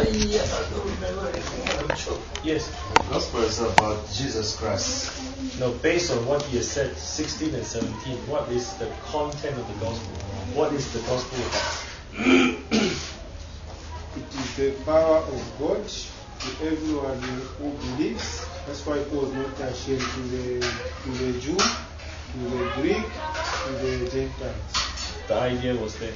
don't remember anything. I'm sure. Yes. The gospel is about Jesus Christ. Now, based on what he has said, 16 and 17, what is the content of the gospel? What is the gospel about? It is the power of God to everyone who believes. That's why Paul was not ashamed to the Jew, to the Greek, to the Gentiles. The idea was there.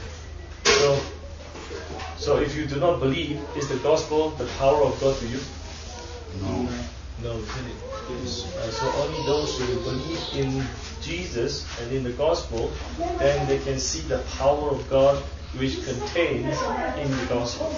So if you do not believe, is the gospel the power of God to you? No. No, isn't it? So only those who believe in Jesus and in the gospel, then they can see the power of God which contains in the gospel.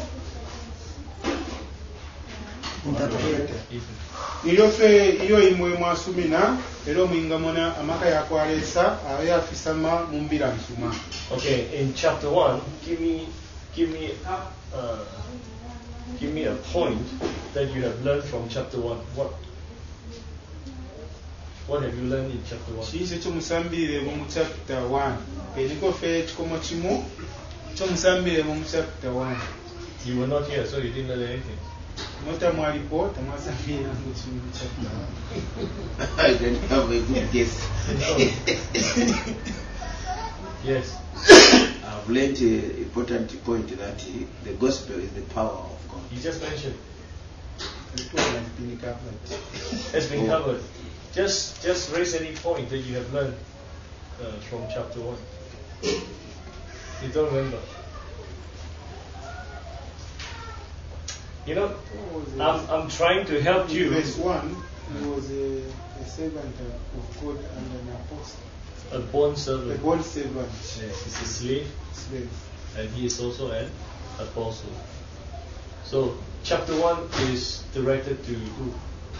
Iyo imwe mwasumina ero mwingamona amaka yakwalesa ayafisama mumbira msuma. Okay, in chapter 1, give me a point that you have learned from chapter 1. What have you learned in chapter 1? Chise chomusambire mu chapter 1. Niko fe chikomo chimu chomusambire mu chapter 1. You were not here, so you didn't learn anything. Mota mwalipo tamasambira mu chapter 1. I don't have a good guess. Yes. I've learned an important point that the gospel is the power of God. You just mentioned. It has been covered. It's been covered. Just raise any point that you have learned from chapter 1. You don't remember. You know, I'm trying to help you. Verse 1, he was a servant of God and an apostle. A born servant. A born servant. Yes, he's a slave. And he is also an apostle. So, chapter 1 is directed to who?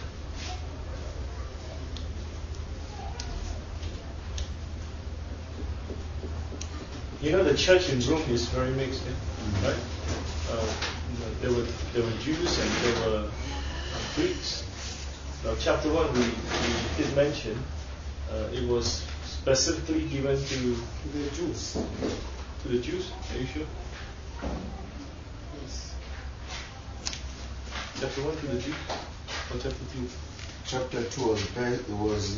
You know, the church in Rome is very mixed, right? There were Jews and there were Greeks. Now, chapter 1 we did mention it was specifically given to the Jews. To the Jews? Are you sure? Yes. Chapter 1 to the Jews? Or chapter 2? Chapter 2 was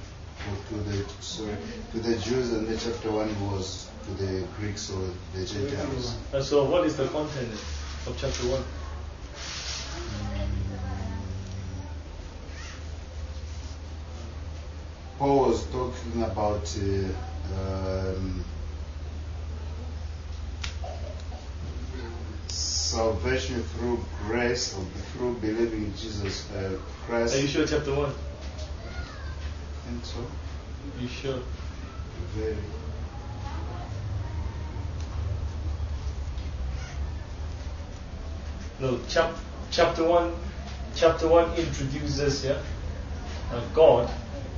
to the Jews, and then chapter 1 was to the Greeks or the Gentiles. So what is the content of chapter 1? Paul was talking about salvation through grace, or through believing in Jesus Christ. Are you sure chapter 1? And so? Are you sure? Very. No, chapter 1 introduces God.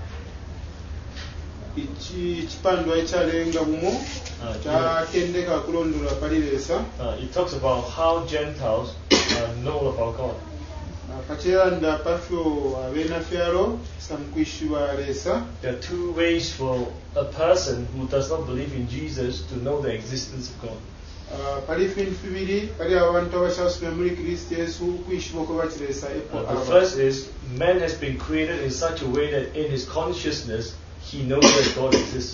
Chipandwa ekyalenga bumo kyatendeka kulondola paliresa. It talks about how Gentiles know about God. Kakyeranda pafyo abenafyalo samkwishibwa lesa. There are two ways for a person who does not believe in Jesus to know the existence of God. The first is, man has been created in such a way that in his consciousness he knows that God exists.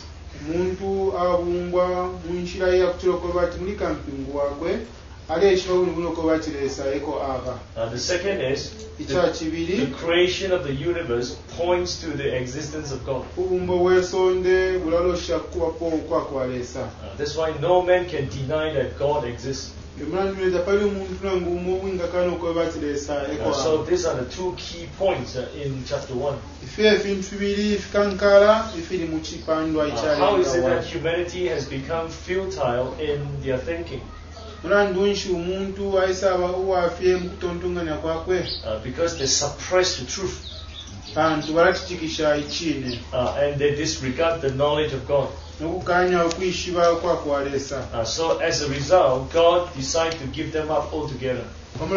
The second is, the creation of the universe points to the existence of God. That's why no man can deny that God exists. So these are the two key points in chapter 1. How is it that humanity has become futile in their thinking? Because they suppress the truth. And they disregard the knowledge of God. So as a result, God decided to give them up altogether.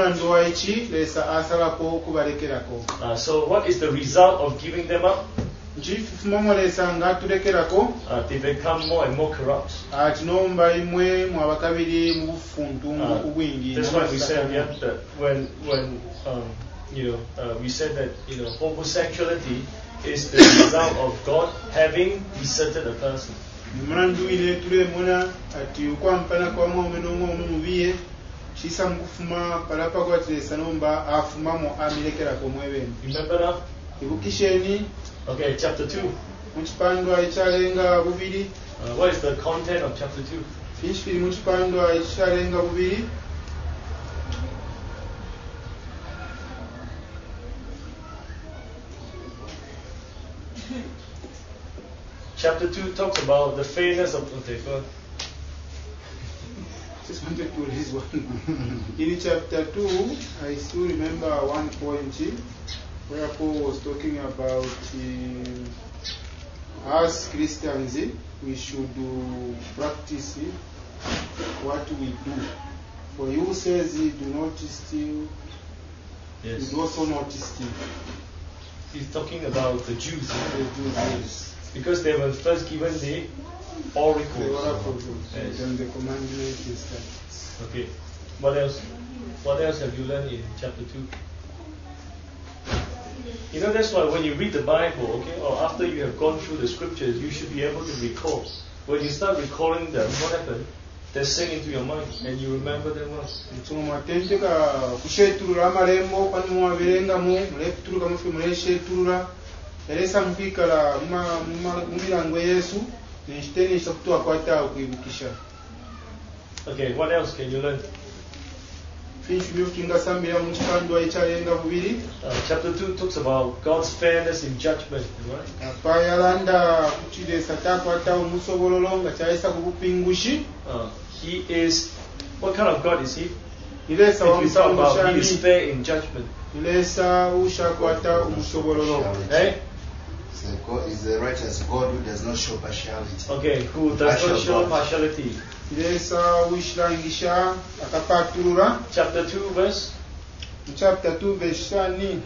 So what is the result of giving them up? nchifufuma mwalesa nga tulekerako they become more and more corrupt. tinomba imwe mwabakabiri mu bufuntu ubwingi. That's why we said that when we said that homosexuality is the result of God having deserted a person. Mwanduile tulemona ati ukwampana kwa mwome n'omwomu mubiye shisa mukufuma palapa kwa tilesa nomba afumamo amilekerako mwebeni. Remember that? Ibukisheni. Okay, chapter 2. Muchipandwa ichalenga bubiri. What is the content of chapter 2? Fishfiri muchipandwa ichalenga bubiri. Chapter 2 talks about the fairness of God. Just wanted to raise one. In chapter 2, I still remember one point where Paul was talking about us Christians, we should practice what we do. For you says, do not steal, Yes. you also not steal. He's talking about the Jews. The Jews, yes. Because they were first given the oracles. The oracles, Yes. and the commandments and statutes. Okay. What else? What else have you learned in chapter 2? You know, that's why when you read the Bible, okay, or after you have gone through the scriptures, you should be able to recall. When you start recalling them, what happened? They sink into your mind and you remember them well. Mwatendeka kusheturula amalembo kwani mwabirengamu muleputuluka mufi mulesheturula elesa mkwikala mumilango Yesu nenshitenisha kutuwa kwata kuibukisha. Okay, what else can you learn? Finchu byukinga sambira mu kipandwa ekyalenga bubiri. Chapter 2 talks about God's fairness in judgment, right? Apayalanda kuchilesa takwata umusobololo nga kyayesa kubupingushi. He is, what kind of God is he? Ilesa If you talk about he is wamushani. fair in judgment. Ilesa ushakwata umusobololo. Eh? Is the righteous God who does not show partiality. Okay, who does not show partiality. Ilesa ushlangisha akapatulula. Chapter 2 verse? Chapter 2 verse 9.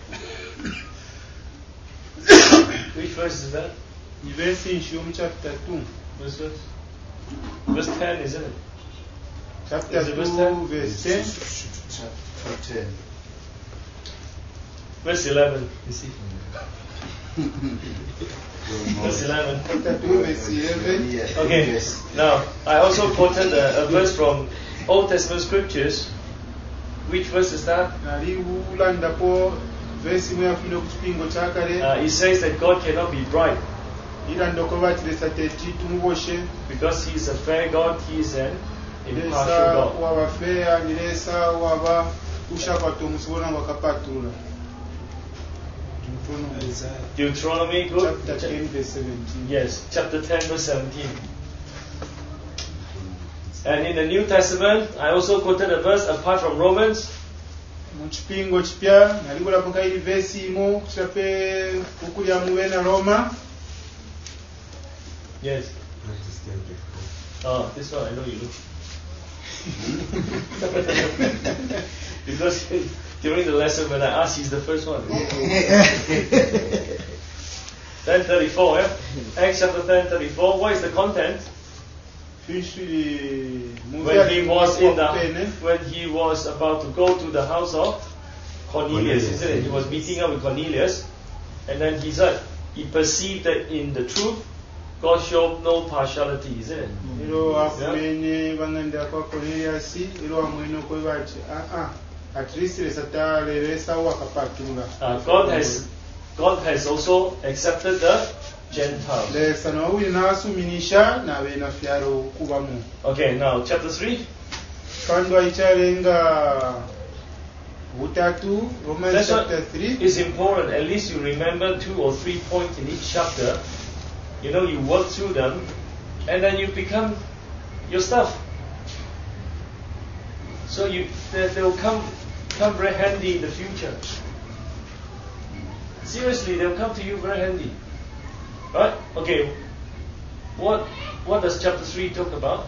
Which verse is that? Verse in chapter 2. Verse 10, isn't it? Chapter Is it 2 verse 10? verse 10. Chapter 10. Verse 11, you see. Verse 11. Chapter 2 verse 11. Okay, Yes. now I also quoted a verse from Old Testament scriptures. Which verse is that? Naliulandapo verse imwe yafuna ku kipingo kyakale. It says that God cannot be bribed Ilandako batiresa teti tumuboshe. because He is a fair God, He is an impartial Ilesa God. waba fair, ilesa waba ushakwata umusobola wakapatulula. Deuteronomy, good? Chapter 10 verse 17. Yes, chapter 10, verse 17. And in the New Testament, I also quoted a verse apart from Romans. Mu kipingo kipya nalibulapo kairi verse imo kusape kukulya muwena Roma. Yes. Oh, this one I know you look. Because during the lesson when I asked, he's the first one. 10:34, yeah? Acts chapter 10:34. What is the content? When he was about to go to the house of Cornelius, isn't it? He was meeting up with Cornelius, and then he said he perceived that in the truth God showed no partiality, isn't it? afumenye banganda kwa Cornelius ilo amwene ko bachi at least lesatalelesa wakapatula. God has also accepted the Gentiles. Lesa no wi nasuminisha na bena fyaro kubamu. Okay, now chapter 3. Kandwa ichalenga butatu Romans chapter 3. It's important. At least you remember 2 or 3 points in each chapter. You know, you work through them, and then you become your stuff. So they will come very handy in the future. Seriously, they'll come to you very handy. Right? Okay. What does chapter 3 talk about?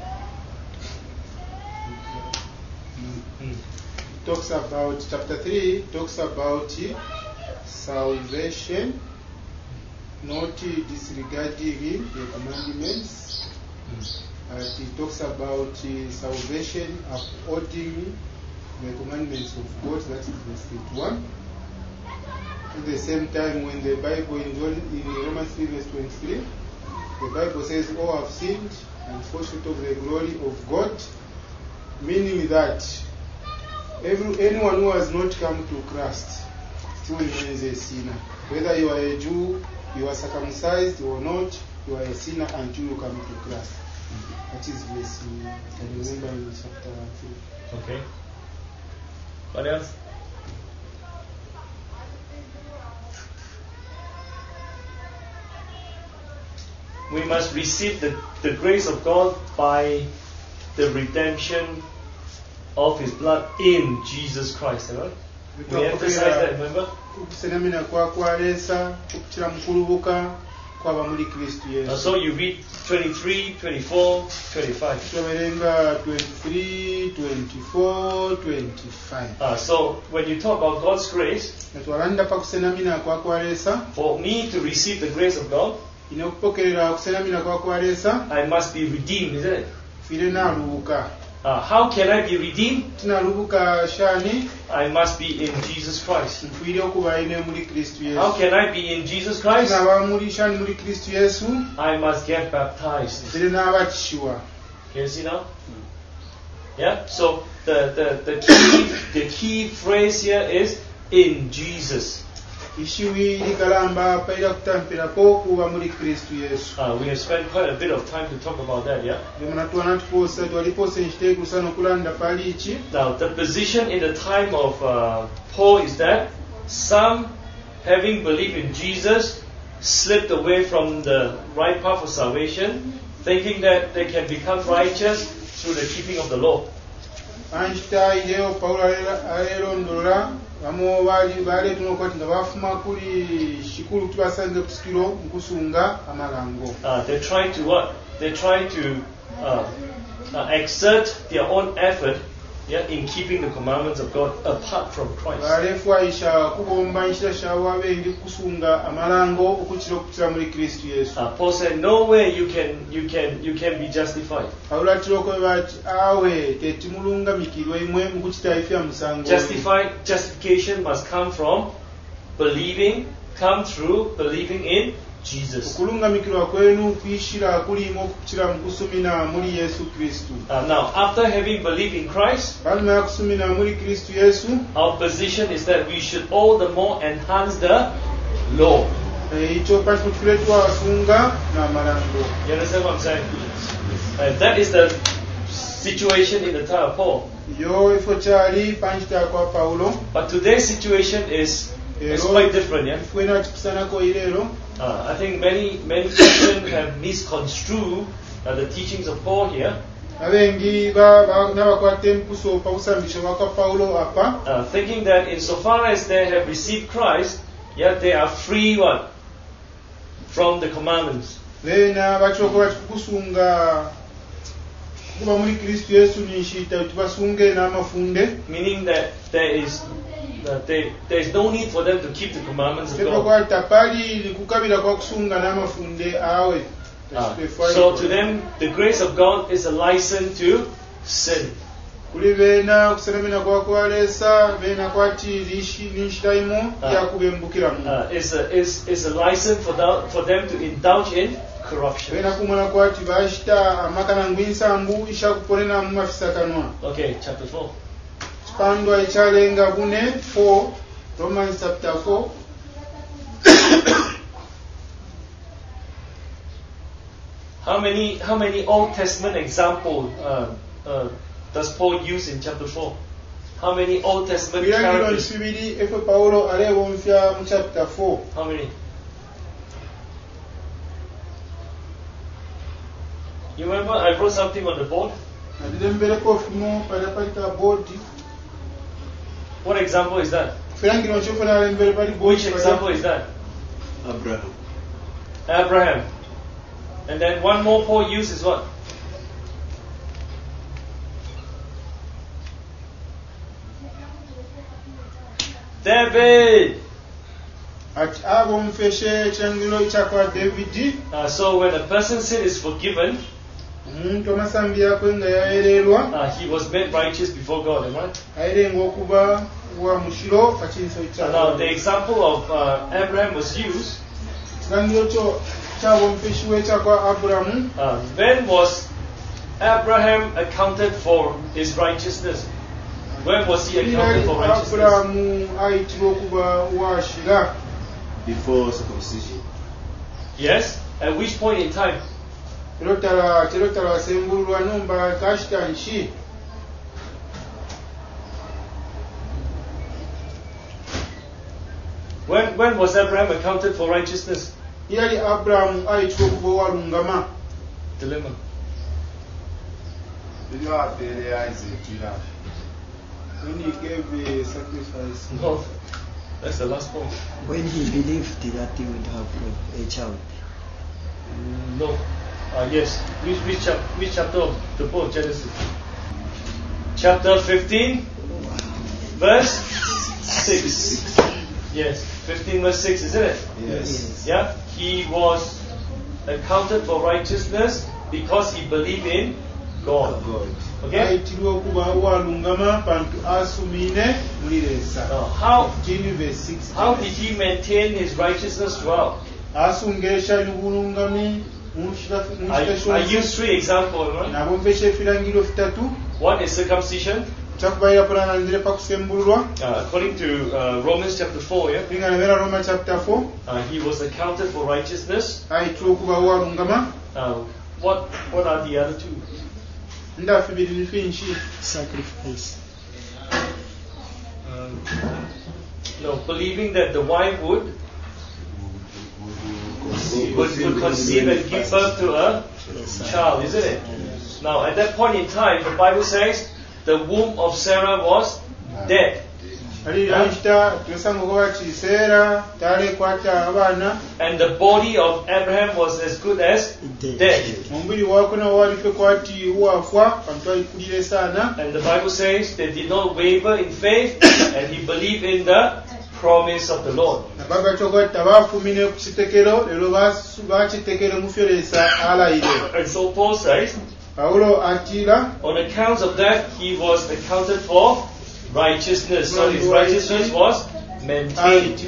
Talks about chapter 3 talks about salvation. not disregarding the commandments. It talks about salvation upholding the commandments of God. That is verse 31. At the same time, when the Bible in Romans 3 verse 23, the Bible says, all have sinned and fall short of the glory of God, meaning that anyone who has not come to Christ still remains a sinner. Whether you are a Jew, you are circumcised or not, you are a sinner until you come to Christ. That is verse, I remember in chapter 3. Okay. What else? We must receive the grace of God by the redemption of His blood in Jesus Christ. Right? We emphasize that, remember? So you read 23, 24, 25. 23, 24, 25. So when you talk about God's grace, for me to receive the grace of God, I must be redeemed, isn't it? How can I be redeemed? I must be in Jesus Christ. How can I be in Jesus Christ? I must get baptized. Can you see now? Yeah. So the key phrase here is in Jesus. We have spent quite a bit of time to talk about that, yeah? Now, the position in the time of Paul is that some, having believed in Jesus, slipped away from the right path of salvation, thinking that they can become righteous through the keeping of the law. They try to what? They try to exert their own effort, yeah, in keeping the commandments of God apart from Christ. Paul said, no way you can be justified. Justification must come through believing in Jesus. Now, after having believed in Christ, our position is that we should all the more enhance the law. You understand what I'm saying? That is the situation in the time of Paul. But today's situation is quite different, yeah? I think many Christians have misconstrued the teachings of Paul here. Thinking that insofar as they have received Christ, yet they are free what? From the commandments. Meaning that there is no need for them to keep the commandments of God. So to them, the grace of God is a license to sin. Is a license for them to indulge in corruption. Okay, chapter 4. Romans chapter 4. How many Old Testament examples does Paul use in chapter 4? How many Old Testament characters? How many? You remember I wrote something on the board? What example is that? Which example is that? Abraham. And then one more Paul uses what? David. ati abo mufeshe ekirangiro kyakwa David. So when a person's sin is forgiven, Omuntu amasambi yakwe nga yaererwa he was made righteous before God, am I right? ayerenga okuba wa mushiro kakinso And now the example of Abraham was used. ekirangiro kyo kyabo mufeshi wekyakwa Aburamu. When was Abraham accounted for his righteousness? When was he accounted for righteousness? Aburamu ayitirwa okuba washira. Before circumcision. Yes. At which point in time? Terotala asembulwa nomba kashita nshi. When was Abraham accounted for righteousness? Yali Aburamu ayitirwa okuba walungama. Dilemma. When he gave a sacrifice. No. That's the last point. When he believed that he would have a child. No. Yes. Which chapter of the book of Genesis? Chapter 15, verse 6. Yes. 15 verse 6, isn't it? Yes. Yeah. He was accounted for righteousness because he believed in God. Okay. Ayitirwa okuba walungama bantu asumine muliresa. How Verse 6. How did he maintain his righteousness throughout? Asungesha libulungami I use 3 examples. Right? nabo mfeshe ebirangiro bitatu. One is circumcision. Kyakubalira kulangira pakusembulwa. According to Romans chapter 4, yeah? Bingalabera Roma chapter 4. He was accounted for righteousness. Ayitirwa okuba walungama. What are the other 2? Ndafi biri finchi. Sacrifice. No, believing that the wife would conceive and give birth to a child, isn't it? Now, at that point in time, the Bible says the womb of Sarah was dead. And the body of Abraham was as good as dead. And the Bible says they did not waver in faith, and he believed in the promise of the Lord. And so Paul says, on account of that, he was accounted for righteousness. So his righteousness was maintained.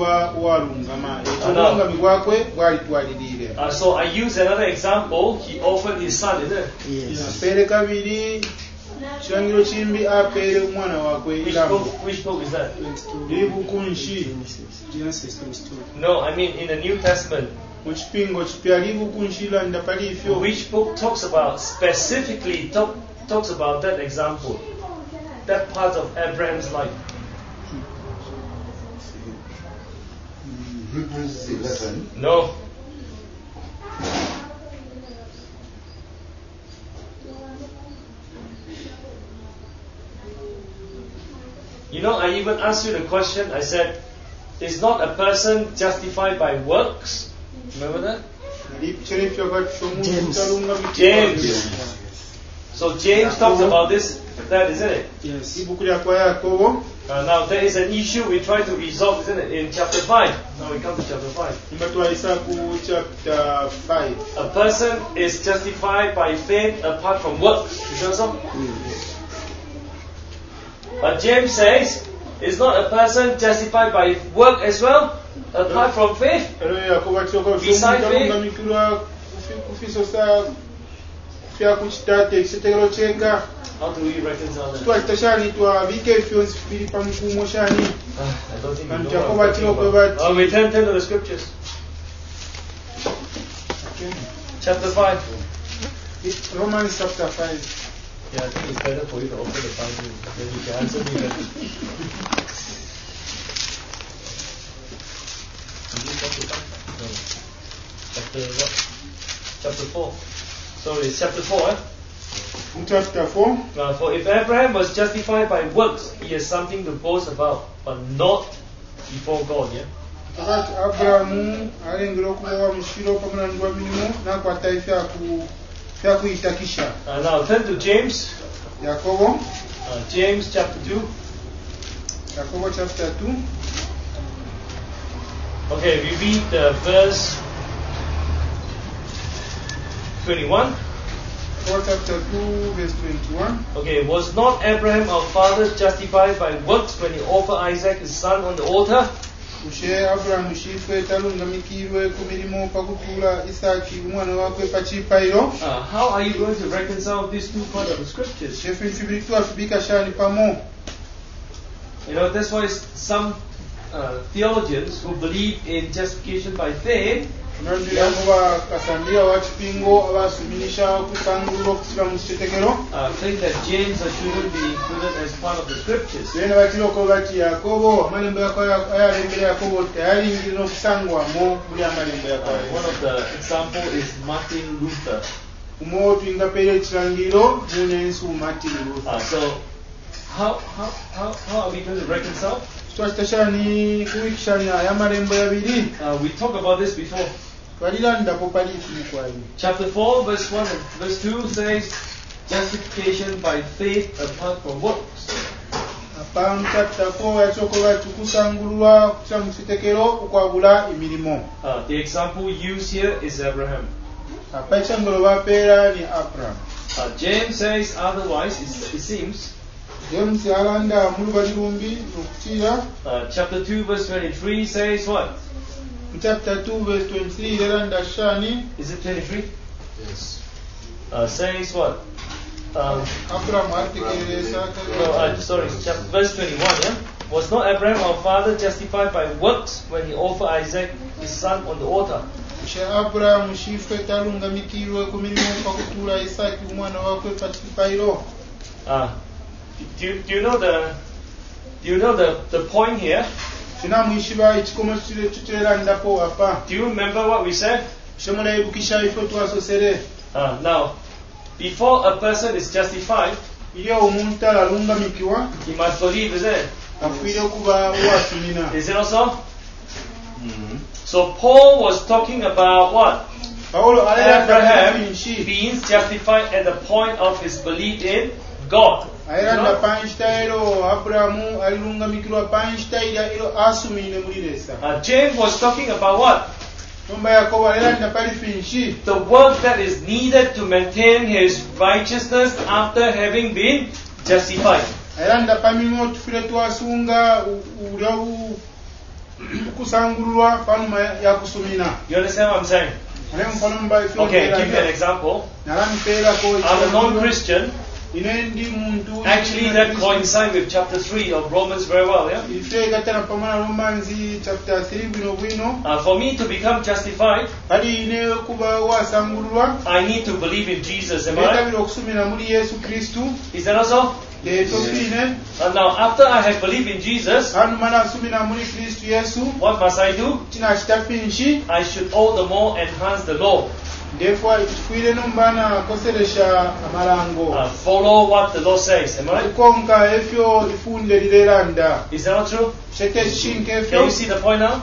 So I use another example. He offered his son, isn't it? Yes. Which book is that? Genesis. No, I mean in the New Testament. Which book talks about specifically talks about that example, that part of Abraham's life? Hebrews 11. No. You know, I even asked you the question. I said, is not a person justified by works? Remember that? James. So James talks about that, isn't it? Yes. Now there is an issue we try to resolve, isn't it? In chapter 5. Now we come to chapter 5. A person is justified by faith apart from works. You know so? But James says, is not a person justified by work as well, apart from faith? Beside faith? How do we reconcile that? I don't think we know what I'm talking about. We turn to the scriptures. Chapter 5. Romans chapter 5. Yeah, I think it's better for you to open the Bible, then you can answer me better. No. Chapter what? Chapter 4. Sorry, it's chapter 4, eh? Chapter 4. For if Abraham was justified by works, he has something to boast about, but not before God, yeah? Abrahamu alengera okuba wa mushiro pamulandu mirimu nakwata fyakuyita. Now turn to James. Yakobo. James chapter 2. Yakobo chapter 2. Okay, we read verse 21. Paul chapter 2, verse 21. Okay, was not Abraham our father justified by works when he offered Isaac his son on the altar? Ushe Abraham shifwe talungamikirwe ku mirimo pakutula Isaki umwana wakwe pachipairo. How are you going to reconcile these two parts of the scriptures? Shefu nfibiritu afibika shani pamo. You know, that's why some theologians who believe in justification by faith Nandira kasandia wachipingo abasuminisha kusangulo kusira mushitekero. Think that James shouldn't be included as part of the scriptures. Bene bakiroko bati Yakobo amalembe ayalembe Yakobo tayari ngiro kusangwa mo buli amalembe Yakobo. One of the example is Martin Luther. Umo twingapere ekirangiro munensu Martin Luther. So how are we going to reconcile? Twashitashani kuikishanya yamalembe yabiri. We talked about this before. Chapter 4, verse 1 and verse 2 says, justification by faith apart from works. Chapter 4 yachokola tukusangulwa kusa musitekero ukwabula imirimo. The example used here is Abraham. Apachangolo bapera ni Abraham. James says otherwise, it seems. James alanda mulubalirumbi nokutira. Chapter 2 verse 23 says what? Chapter 2 verse 23 alanda shani. Is it 23? Yes. Says what? Abraham verse 21, yeah? Was not Abraham our father justified by works when he offered Isaac his son on the altar? Abraham shifwe talungamikirwe ku mirimo pakutula Isaki umwana wakwe pachipairo. Do you know the point here? Do you remember what we said? Now, before a person is justified, he must believe, is it? Is it also? Mm-hmm. So Paul was talking about what? Abraham being justified at the point of his belief in God. James was talking about what? The work that is needed to maintain his righteousness after having been justified. You understand what I'm saying? Okay, I'll give you an example. I'm a non-Christian. Actually, that coincides with chapter 3 of Romans very well, yeah? For me to become justified, I need to believe in Jesus, am I right? Is that also? Now, after I have believed in Jesus, what must I do? I should all the more enhance the law. Follow what the law says, am I right? Is that not true? Can you see the point now?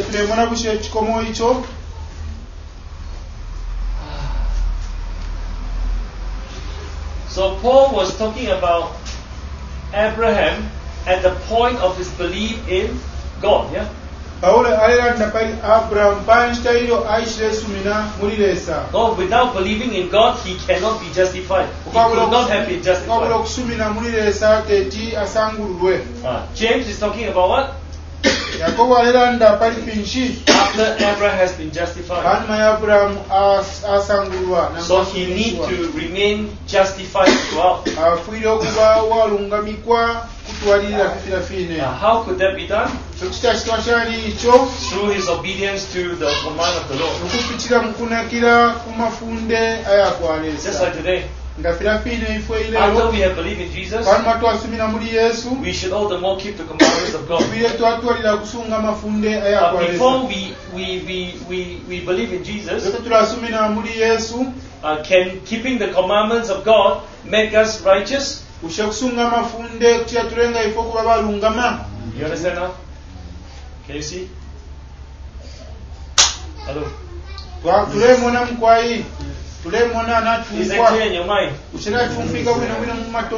So Paul was talking about Abraham at the point of his belief in God, yeah? No, without believing in God, he cannot be justified. He could not have been justified. James is talking about what? After Abraham has been justified. So he needs to remain justified throughout. How could that be done? Through his obedience to the command of the Lord. Just like today. After we have believed in Jesus, we should all the more keep the commandments of God. Before we believe in Jesus, can keeping the commandments of God make us righteous? You understand now? Can you see? Hello? Is that clear in your mind?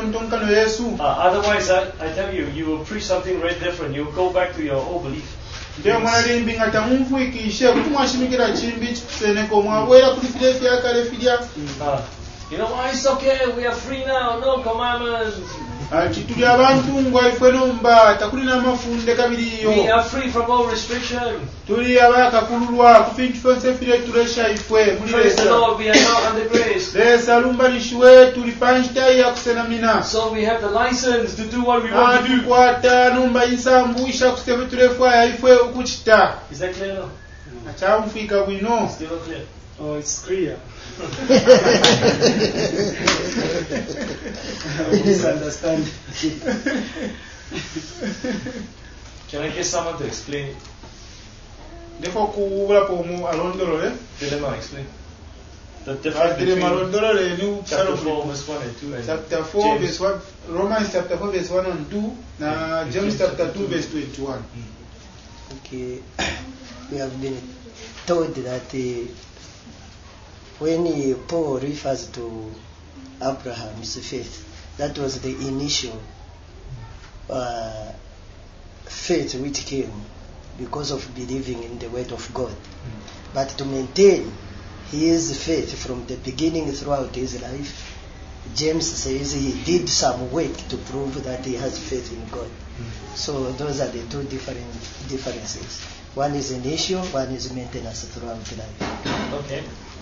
Otherwise, I tell you, you will preach something very different. You will go back to your old belief. nte omwanalimbi nga tamunfuikishe kuti mwashimikira chimbi chikuseneko mwabwera kuli file fyakale filya It's okay, we are free now, no commandments. tuli abantu ngwa ifwe nomba takulina mafunde kabiriyo We are free from all restriction. tuli abakakululwa ku bintu byonse file tulesha ifwe Praise the Lord, we are now under grace. lesa lumbalishwe tuli panchitayi yakusenamina So we have the license to do what we want to do. tukwata nomba isambuisha kusebe tulefwaya ifwe ukuchita Is that clear now? achamufika bwino Still not clear? Oh, it's clear. Misunderstand. Can I get someone to explain it? ndiko kuulapo omu alondolole Dilemma, explain. The difference adire between malondolole ni chapter 4, verse 1 and 2 and chapter 4 James. verse 1 Romans chapter 4 verse 1 and 2 na James chapter 2 verse 21 Okay, we have been told that when Paul refers to Abraham's faith, that was the initial faith which came because of believing in the word of God. But to maintain his faith from the beginning throughout his life, James says he did some work to prove that he has faith in God. So those are the two differences. One is initial, one is maintenance throughout life. Okay.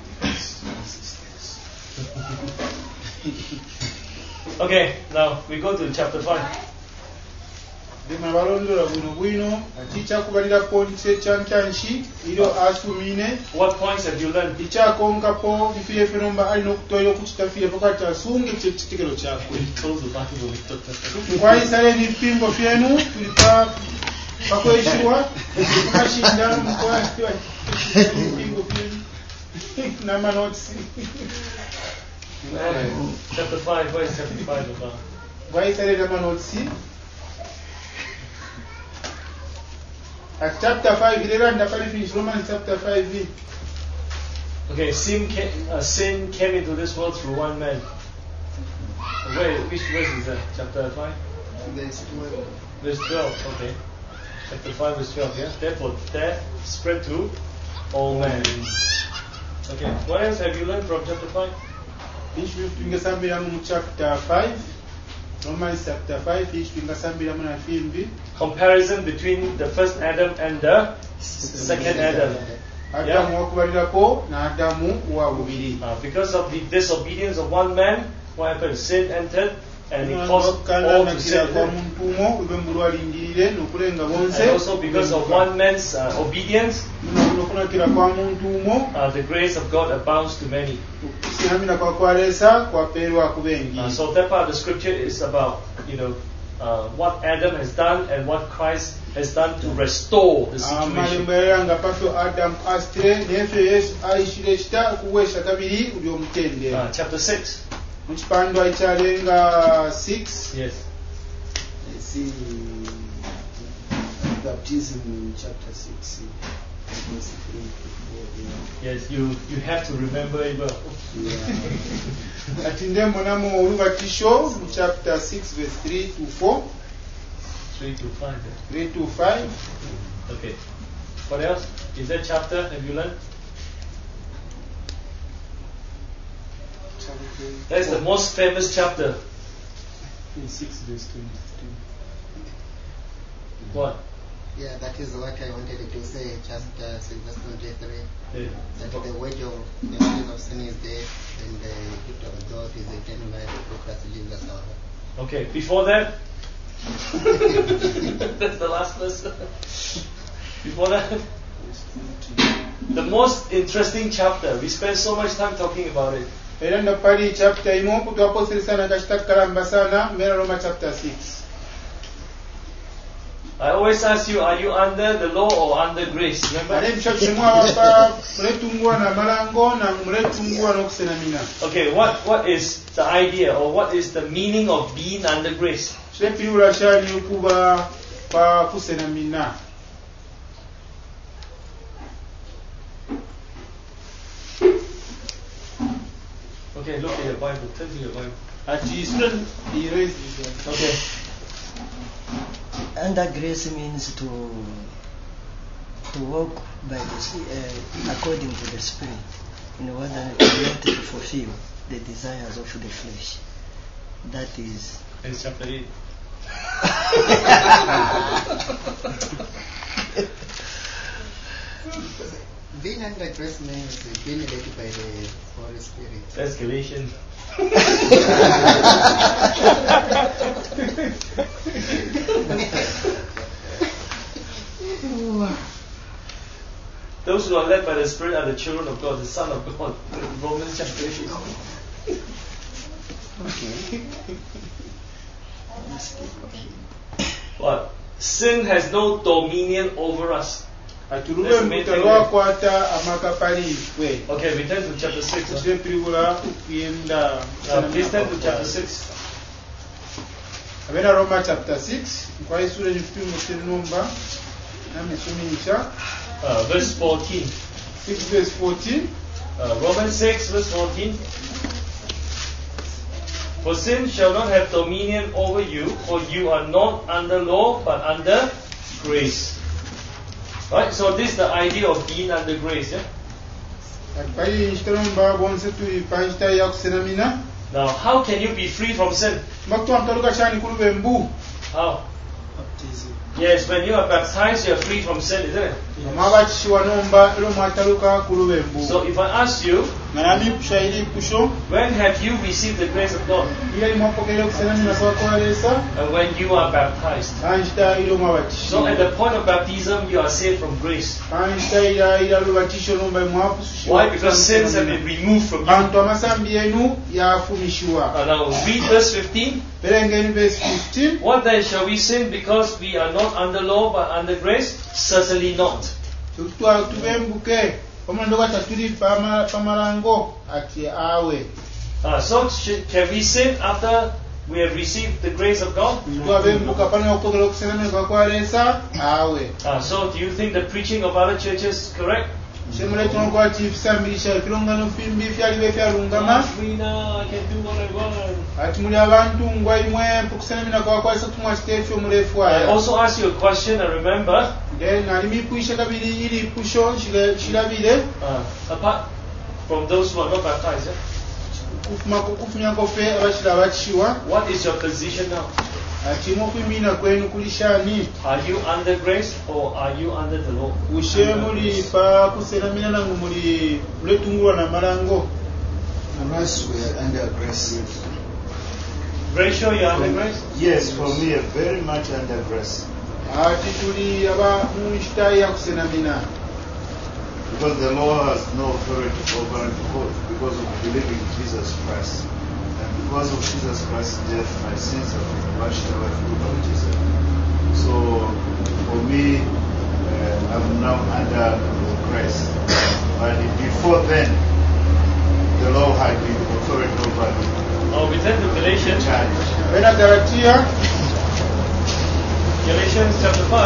Okay, now we go to chapter 5. ndima balondola bwino atichakubalira ponti chanchanshi ilo asumine What points have you learned? ichakonkapo ifiye fenomba alina okutoyo kuchitafiye pakati asunge chitekelo chakwe Close the Bible with the kwaisale nipingo fyenu tulipa pakweshiwa kumashindano mkwasiwa nipingo fyenu namanotsi Chapter 5, what is chapter 5 about? kwaisale namanotsi at chapter 5 ilera ndapali finish Romans chapter 5 Okay, sin came into this world through one man. Which verse is that? Chapter 5? Verse 12. Verse 12, okay. Chapter 5, verse 12, yeah? Therefore, death spread to all men. Okay, what else have you learned from chapter 5? ishi tungesambiramu mu chapter 5 Romans chapter 5 ishi tungesambiramu na fimbi Comparison between the first Adam and the second Adam. Adamu wakubalirako na Adamu wa bubiri Because of the disobedience of one man, what happened? Sin entered and it caused all to sin. kwa muntumo ubembulwa lindirire nokulenga And bonse also because of one man's obedience, nokunakira kwa muntumo the grace of God abounds to many. kusinamira kwa kwalesa kwaperwa ku bengi So that part of the scripture is about, what Adam has done and what Christ has done to restore the situation. amalembo yaranga pato Adamu asitire nefe Yesu ayishire kita kuwesha kabiri uli omutende Chapter 6. mukipandwa ekyalenga 6 Yes. I see baptism in chapter 6. verse 3 to 4, Yes, you have to remember it well. yeah. ati ndemonamu olubatisho mu chapter 6 verse 3 to 4 3 to 5. 3 to 5 Okay. What else? Is that chapter? Have you learned? That's the most famous chapter. in 6 verse 23 What? Yeah, that is what I wanted to say, just verse 23. Yeah. That the wages of sin is death, and the gift of God is eternal life through Christ Jesus our Lord. Okay. Before that, that's the last verse. Before that, the most interesting chapter. We spent so much time talking about it. era ndapali chapter imo kutwaposelesa na kashitakalamba sana mera Roma chapter 6 I always ask you, are you under the law or under grace? ale Remember? mshakimwa wapa muletungwa na malango na muletungwa n'okusenamina Okay, what is the idea or what is the meaning of being under grace? shepirula shani okuba pa kusenamina Okay, look at your Bible. Turn to your Bible. ati student erase this one Okay. Under grace means to to walk by according to the Spirit, in order not to fulfill the desires of the flesh. That is. It's chapter 8. Being under grace means being led by the Holy Spirit. That's Galatians. Those who are led by the Spirit are the children of God, the Son of God. Romans chapter 8. What? Sin has no dominion over us. atulube mutalwakwata amakapali fwe. Okay, we turn to chapter 6. Tutepiribula kuyenda. Please turn to chapter 6. Abena Roma chapter 6 kwa isura nyupimu nomba na mesumicha Verse 14. 6 verse 14. Romans 6 verse 14. For sin shall not have dominion over you, for you are not under law, but under grace. Right? So this is the idea of being under grace. Yeah? Now, how can you be free from sin? How? Yes, when you are baptized, you are free from sin, isn't it? So if I ask you, when have you received the grace of God? And when you are baptized. So at the point of baptism, you are saved from grace. Why? Because sins have been removed from you. Now read verse 15. What then, shall we sin because we are not under law but under grace? Certainly not. So can we sin after we have received the grace of God? So do you think the preaching of other churches is correct? I can do what I want. I also ask you a question, and remember, apart from those who are not baptized, what is your position now? Are you under grace or are you under the law? Unless we are under grace. Ratio, you are under grace? Yes, for me, very much under grace. Because the law has no authority over because of believing in Jesus Christ. And because of Jesus Christ's death, my sins have been washed away through baptism. So, for me, I'm now under grace. But before then, the law had been authority over me. Oh, we turn to Galatians. Galatians chapter 5.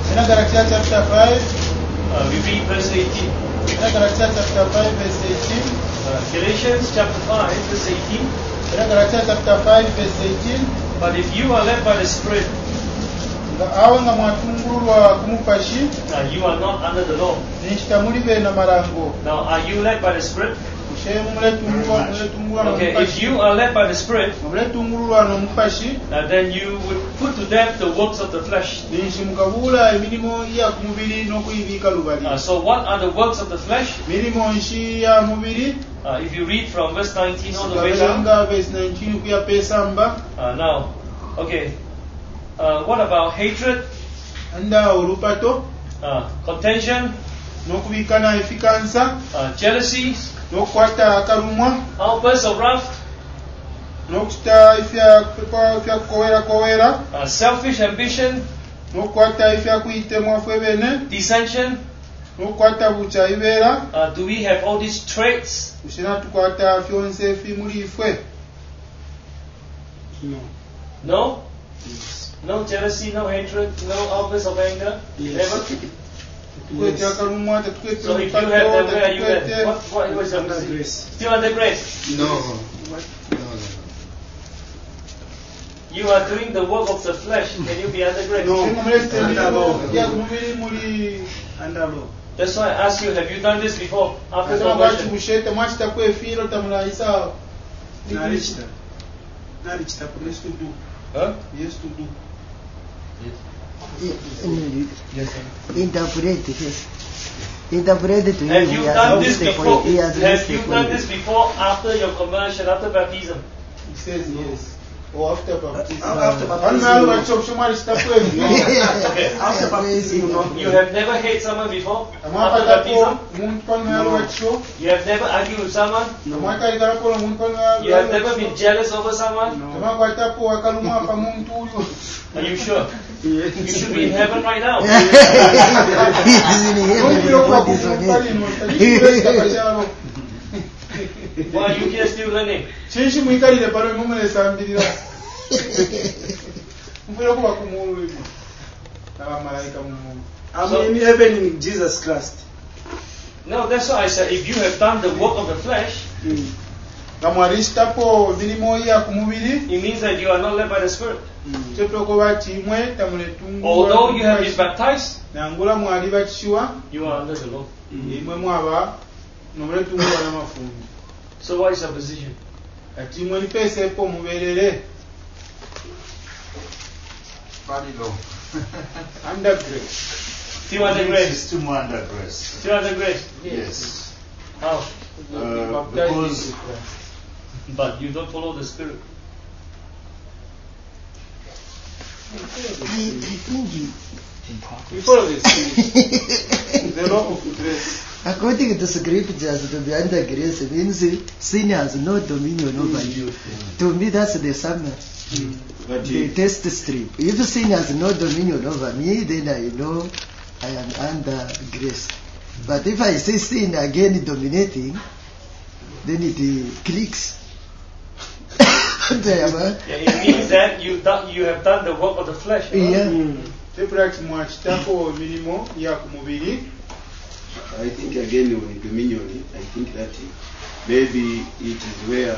We read verse 18. Galatians chapter 5 verse 18. But if you are led by the Spirit, you are not under the law. Now, are you led by the Spirit? Okay, if you are led by the Spirit, then you would put to death the works of the flesh. So what are the works of the flesh? If you read from verse 19 all the way down. Now, okay. What about hatred? Contention? Jealousies? Outbursts of wrath? Selfish ambition? Dissension? Do we have all these traits? No? No jealousy, no hatred, no outbursts of anger? Never? So if you have them, where are you at? What was your position? Still under grace? No. You are doing the work of the flesh. Can you be under grace? No. under law. That's why I ask you, have you done this before? After Asema kwati conversion? mushete mwachitapo efiro tamulayisa Nalichita. Nalichita. He used to do. Huh? He used to do. Interpret, yes. Interpret to him. Have you He has done missed this the before? point. He has Have missed you the done point. this before after your conversion, after baptism? He says yes. Or after baptism. After Wanu baptism. wachopsho mwachitapo efiro. After baptism, no. You have never hate someone before? After Amwapatapo baptism? muntu pano wacho. You have never argued with someone? Amwakalikalapo muntu pano You have never been jealous over someone? Amakwatapo wakalumwa pa muntu uyo. Are you sure? You should be in heaven right now. He is in heaven. Mpiro kwa God is on kumpalino. earth. Tachalo. Why are you here still learning? Chinshi mwikalile pano mumulesa mbirira. Mpiro kwa kumulu hivi. Na malaika mumu. I'm in heaven in Jesus Christ. No, that's why I said if you have done the work of the flesh, Ngamwalishitapo milimo ya kumubiri. it means that you are not led by the Spirit. Tetoko bati imwe tamuletungu. Although you have been baptized, Nangula mwali bakishiwa. you are under the law. Imwe mwaba. Nomuletungu wana mafungu. So what is your position? Ati imwe nipese epo muberere. Body law. Under grace. Still under grace. Still more under grace. Still under grace. Yes. How? Because But you don't follow the Spirit. I think We follow this. The law of grace. according to scriptures, to be under grace means sin has no dominion over you. To me, that's the summary. But The test strip. If sin has no dominion over me, then I know I am under grace. But if I say sin again dominating, then it clicks. Yeah, it means that you have done the work of the flesh. Yeah. Tepulati mwachitapo milimo ya kumubiri. I think again with dominion, I think that maybe it is where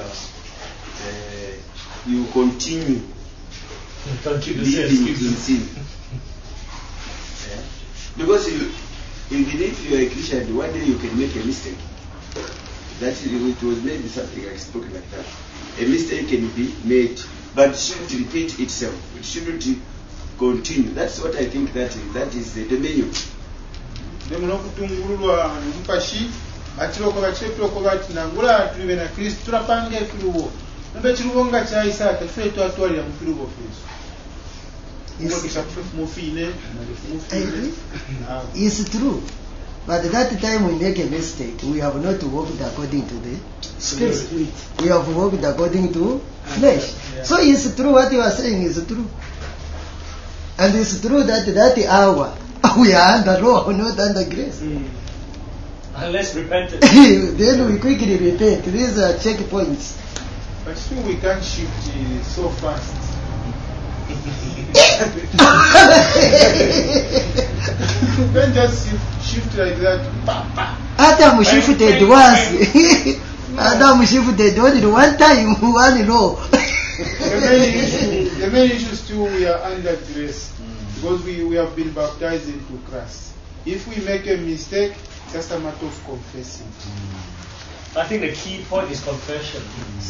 you continue Continue to say living in excuses. sin. Yeah. Because even if you are a Christian, one day you can make a mistake. That it was maybe something I spoke like that. A mistake can be made, but it shouldn't repeat itself. It shouldn't continue. That's what I think that is the dominion. Nemuno kutungululwa mpashi. Atiloko bachepuloko bati nangula tulibe na Kristo tulapanga efirubo. Nambe chirubo nga cha Isaka tufe twatwalira mu firubo fiso. Yes. Kisha mufile. It's true. But at that time we make a mistake. We have not walked according to the Spirit. We have walked according to flesh. So it's true what you are saying is true. And it's true that hour we are under law, not under grace. Unless repented. Then we quickly repent. These are checkpoints. But still we can't shift so fast. You can't just shift like that. Pa, pa. Adam shifted once. Adam shifted only one time, one law. The main issue still we are under grace because we have been baptized into Christ. If we make a mistake, it's just a matter of confessing. I think the key point is confession.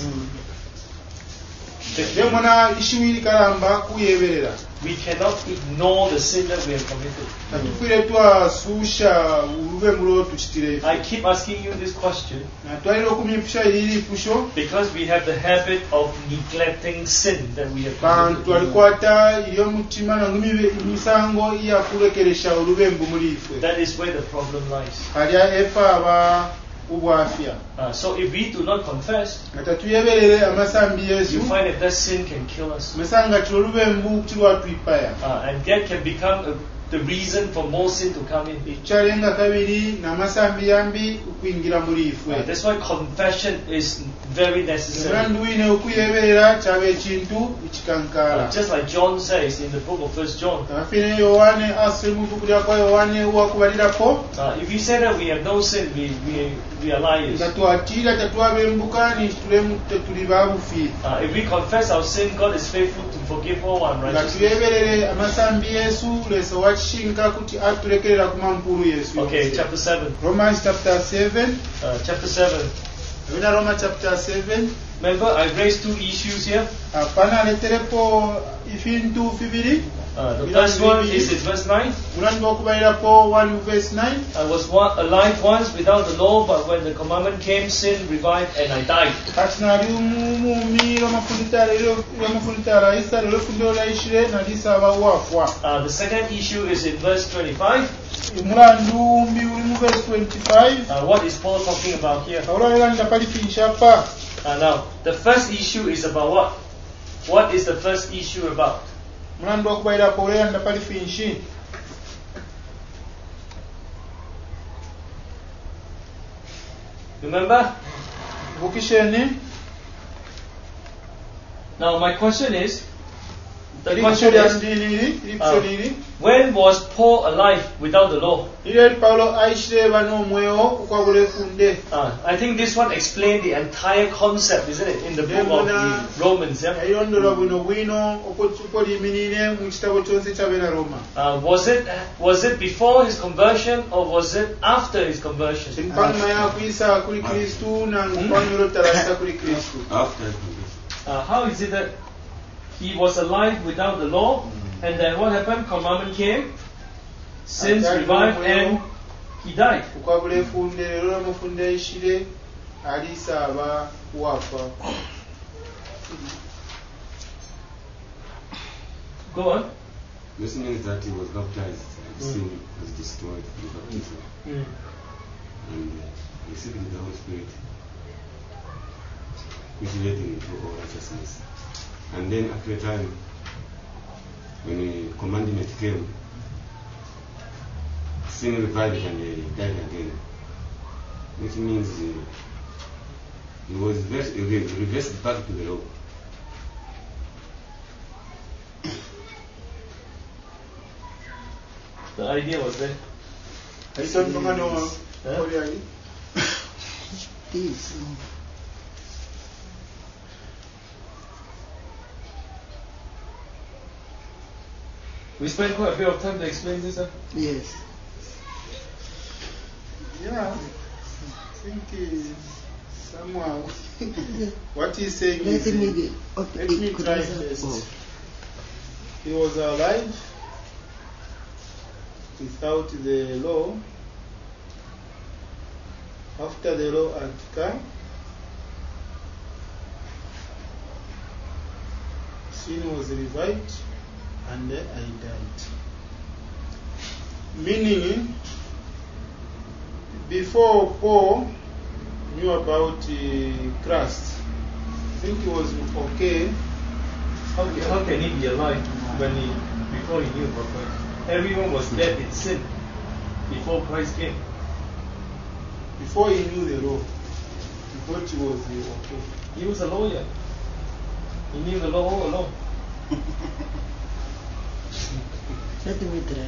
Demona issue ili karamba kuyeberera. We cannot ignore the sin that we have committed. Natufire twasusha urube mulo tuchitire. I keep asking you this question Na twalira okumipusha ili pusho. because we have the habit of neglecting sin that we have Bantu committed. twalikwata iyo mutima na imisango iya kulekeresha urubembu muri ifwe. That is where the problem lies. Kalya efa aba ubwafya. So if we do not confess, Natatuyeberere amasambi Yesu. you find that that sin can kill us. Mesanga chirolubembu chirwatwipaya. And that can become the reason for more sin to come in. Ichalenga kabiri n'amasambi yambi ukwingira muri ifwe. That's why confession is very necessary. Omulandu wine okuyeberera kyaba ekintu ekikankala. Just like John says in the book of 1 John. Kafine Yohane asiri mu buku lya kwa Yohane wakubalirako. If you say that we have no sin, we are liars. Nga twatira tetwabembuka ni tuli babufi. If we confess our sin, God is faithful to forgive all nga unrighteousness. tuyeberere amasambi yesu lesa wakishinga kuti atulekerera kumampulu yesu Okay, yonse. chapter 7. Romans chapter 7. Chapter 7. Abina Roma chapter 7. Remember, I raised two issues here. Apana leterepo ifintu fibiri. The first one is in verse 9. Mulandi okubalirapo 1 verse 9. I was alive once without the law, but when the commandment came, sin revived and I died. Kati nali umumi lwamafunitala isa lwefundiro laishire nalisaba wafwa. The second issue is in verse 25. Mulandu mbi uli mu verse 25. What is Paul talking about here? Awulabiranga palifinisha pa. Now, the first issue is about what? What is the first issue about? Mulandu okubalirapo olabiranga palifinshi. Remember? Bukisheni. Now, my question is, the Lipso question lya is, ndiniri, lipso liri. when was Paul alive without the law? Liri Paulo aishire bano omwewo okwabula efunde. I think this one explained the entire concept, isn't it, in the book of Romans, yeah? Yayondolwa bwino okoliminire mu kitabo kyonse ky'Abeera Roma. Was it before his conversion or was it after his conversion? Empaluma yakuyisa kuli Kristu nangupanyulo talayisa kuli Kristu. After. How is it that he was alive without the law, and then what happened? Commandment came, sins revived, and he died. Okwabula efunde lero amufunde ayishire alisaaba wafa. Go on. This means that he was baptized and sin was destroyed through baptism. And receiving the Holy Spirit, which led him into all righteousness. And then after a time, when the commandment came, sin revived and he died again. Which means he was reversed back to the law. The idea was there. This. We spent quite a bit of time to explain this, huh? Yes. Yeah, I think somehow what he's saying Let is, me let me try first. He was alive without the law. After the law had come, sin was revived and I died. Meaning, before Paul knew about Christ, I think he was okay. How can he be alive before he knew about Christ? Everyone was dead in sin before Christ came. Before he knew the law, he thought he was okay. He was a lawyer. He knew the law all along. Let me try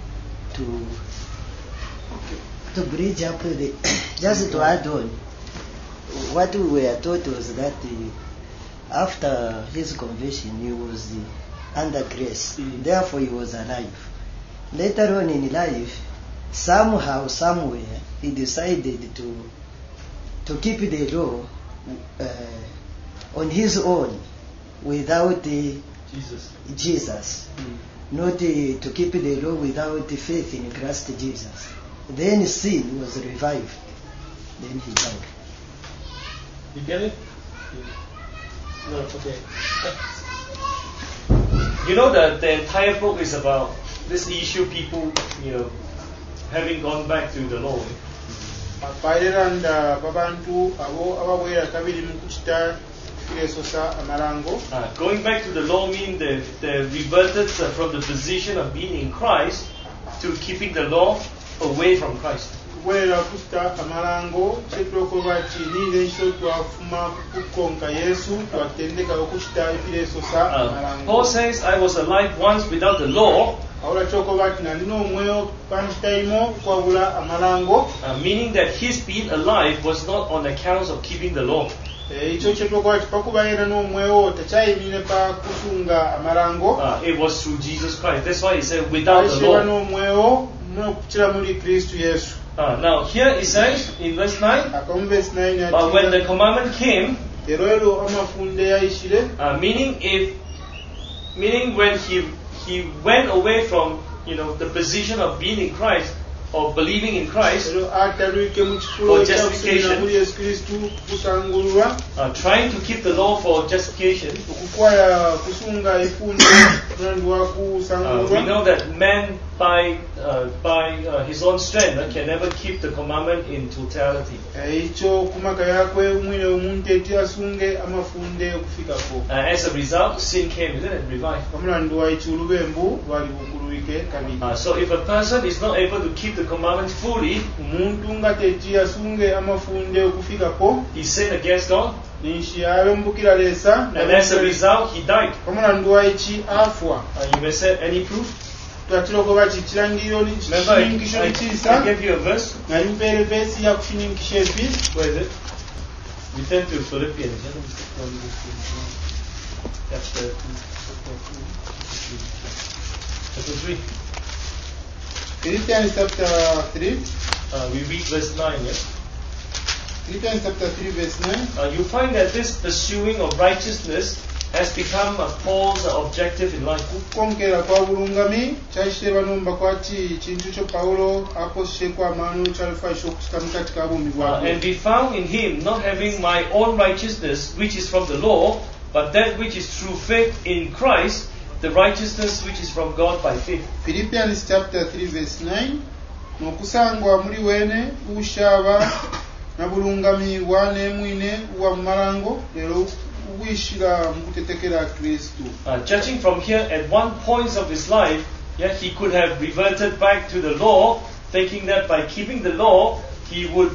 to bridge up the just to add on. What we were taught was that after his conversion he was under grace, therefore he was alive. Later on in life, somehow, somewhere, he decided to keep the law on his own without Jesus. Not to keep the law without faith in Christ Jesus. Then sin was revived. Then he died. You get it? No, okay. You know that the entire book is about this issue, people, having gone back to the law. Going back to the law means they reverted from the position of being in Christ to keeping the law away from Christ. Paul says, I was alive once without the law, meaning that his being alive was not on account of keeping the law. ekyo kyetokola tipakuba yena n'omwewo tekyayimire pa kusunga amalango It was through Jesus Christ. That's why he said, without the ayishibwa law. n'omwewo n'okukira muri kristu yesu Now, here it says in verse 9, akamu verse 9 but when the commandment came, ero amafunde yayishire meaning when he went away from the position of being in Christ or believing in Christ, ero ataluike mu kifulo ekyakusinira muri yesu kristu kusangulwa trying to keep the law for justification. okukwaya kusunga ifunde nandwa We kusangulwa know that man by his own strength can never keep the commandment in totality. ekyo kumaka yakwe mwine omuntu eti asunge amafunde okufikako As a result, sin came, isn't it? Revive. omulandu wa ekiolubembu lwali bukuluike kabiri So if a person is not able to keep the commandments fully, omuntu nga teti asunge amafunde okufikako he sinned against God, ninshi abembukira lesa and as a result, he died. omulandu wa eki afwa You may say, any proof? twatirogoba ki kirangiriro Remember, kikinikisho I nikiisa gave you a verse. nali mpeere vesi ya kukinikisha epi Where is it? We turn to Philippians, chapter 3. Philippians chapter 3 We read verse 9. Yeah? Philippians chapter 3 verse 9 You find that this pursuing of righteousness has become Paul's objective in life. okukonkera kwa bulungami kyakiterwa nomba kwaki kintu kyo pawulo akoseko amaani kyalifaaisha okukitamu kati kabumi bwabwe And we found in him not having my own righteousness, which is from the law, but that which is through faith in Christ, the righteousness which is from God by faith. Philippians chapter 3 verse 9 nokusangwa muri wene ushaba na bulungami wane mwine wa malango lero wishira mukutetekera Kristo. Judging from here, at one point of his life, he could have reverted back to the law, thinking that by keeping the law, he would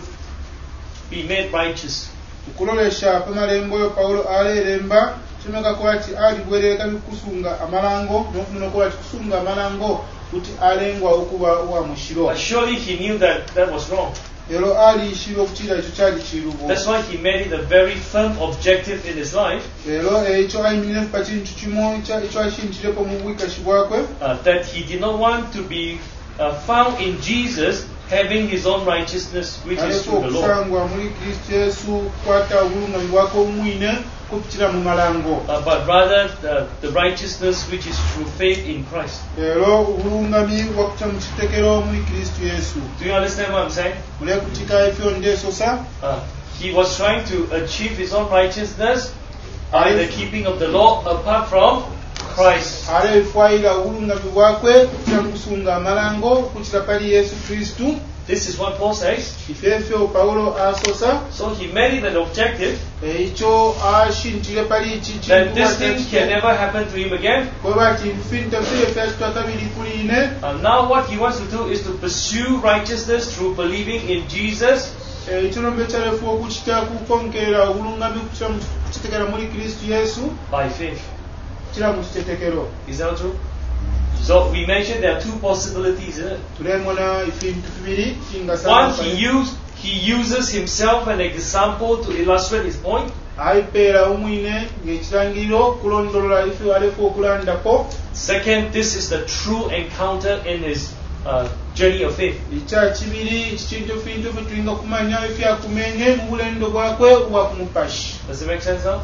be made righteous. Ukulolesha pamalembo yo Paulo aleremba kimeka kwati ali bwereka kusunga amalango nokumuna kwati kusunga amalango kuti alengwa okuba wa mushiro. But surely he knew that was wrong. Lero ali shiro kutira ekyo kyali kirubo. That's why he made it a very firm objective in his life. Lero ekyo ayimire pakintu kimo ekyo ashinjirepo mu bwikashi bwakwe That he did not want to be found in Jesus having his own righteousness, which is through the law. kusangwa muri Kristo Yesu kwata obulungamyi bwako mwine kupitira mu malango. But rather the righteousness which is through faith in Christ. Lero obulungami bwakuta mu kitekero muri Kristo Yesu. Do you understand what I'm saying? Mule kutika efyo ndesosa He was trying to achieve his own righteousness by the keeping of the law apart from Christ. alefwaira obulungami bwakwe kupitira mu kusunga amalango kukira pali Yesu Kristo. This is what Paul says. Ifefyo Paulo asosa So he made it an objective ekyo ashintire pali iki that this thing can never happen to him again. kweba kinfinta fefesto kabiri kuline And now what he wants to do is to pursue righteousness through believing in Jesus ekinombe kyalefu okukita kukonkerera obulungami kukitekera muri Kristo Yesu by faith. kira mu kitetekero. Is that true? So we mentioned there are two possibilities, isn't it? Tulemona ifintu bibiri kinga One, sana he uses himself an example to illustrate his point. aipeera omwine ng'ekirangiriro kulondolola ife alefu okulandako. Second, this is the true encounter in his journey of faith. Ekya kibiri ekikintu fintu fetuyinga kumanya efyakumenye mu bulendo bwakwe bwa kumupashi Does it make sense now?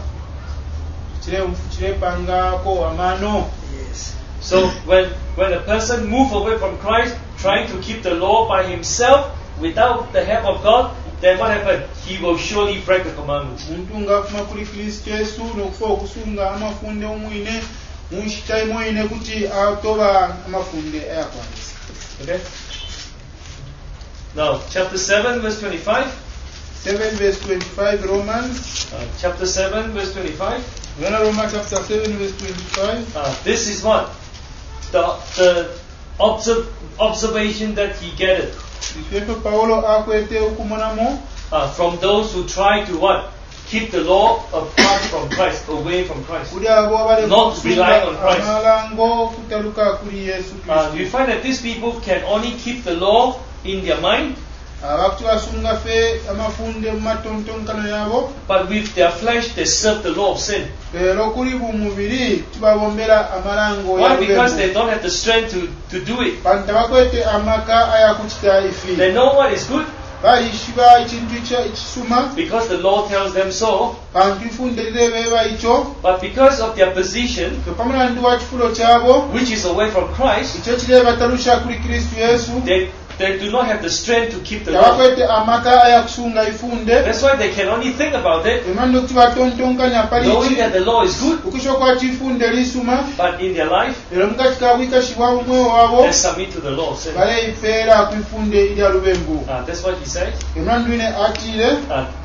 kirepangako amaano. Yes. So when a person moves away from Christ, trying to keep the law by himself without the help of God, then what happened? He will surely break the commandments. Omuntu ng'afuna kuli Kristo Yesu n'okufa okusunga amafunde omwine munshita imwine kuti atoba amafunde ayakwandisa. Okay? Now, chapter 7, verse 25. 7 verse 25 Romans. Chapter 7, verse 25. Romans chapter 7 verse 25. This is what? The observation that he gathered Ifefe Paulo akwete okumonamo from those who try to what? Keep the law apart from Christ, away from Christ. kuli abo abali Not relying on Christ. amalango kutaluka kuli Yesu You Kristo. find that these people can only keep the law in their mind. abakuti basunga fe amafunde mu matontonkano yabo But with their flesh, they serve the law of sin. leero kuli bumubiri tubabombera amalango Why? Because they don't have the strength to do it. bantu bakwete amaka ayakukita ifi They know what is good bayishiba ekintu ekisuma because the law tells them so. bantu ifunde lirebeeba ikyo But because of their position, topamula ndi wa kifulo kyabo which is away from Christ, ekyo kireeba talusha kuli kristu yesu they do not have the strength to keep the law. tabakwete amaka ayakusunga ifunde That's why they can only think about it, emanda okuti batontonkanya knowing paliki that the law is good, ukishoka kifunde lisuma but in their life, leero mukati kabwikashibwa bumwe waabo they submit to the law of sin. baleifeera ku ifunde erya lubembu That's what he says. emanda ine atiire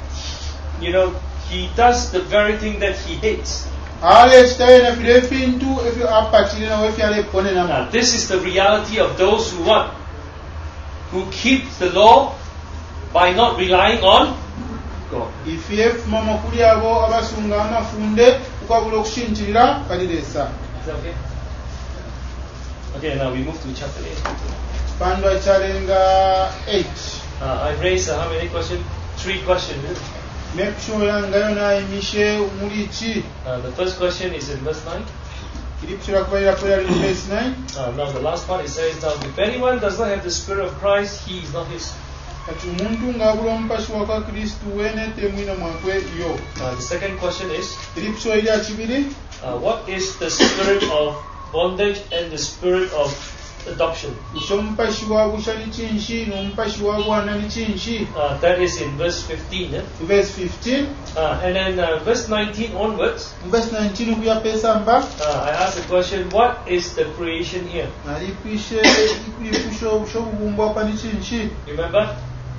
He does the very thing that he hates. aleekitayo nafire ebintu ebyo apatire nawe ebyala ebiboneramu This is the reality of those who what? Who keep the law by not relying on God. ife fumama kuli abo abasunga amafunde ukwabula okushinjirira kaliresa Is that okay? Okay, now we move to chapter 8. pandwa kyalenga 8 I've raised how many questions? 3 questions. make sure yangayo nayimishe muli ki The first question is in verse 9. kiri kushobora kubalira ku yali verse 9 Now the last part it says, now if anyone does not have the Spirit of Christ, he is not his. kati omuntu ng'abula omupashiwa kwa kristu weene temwina mwakwe yo The second question is, kiri kushobora erya kibiri what is the spirit of bondage and the spirit of adoption? ekyomupashiwa busha ni kinshi n'omupashiwa bwana ni kinshi That is in verse 15. verse 15 And then verse 19 onwards, mu verse 19 kuya pesamba I asked the question, what is the creation here? nalikwishe ikulikusha obusha obubumbwa kwa ni kinshi Remember?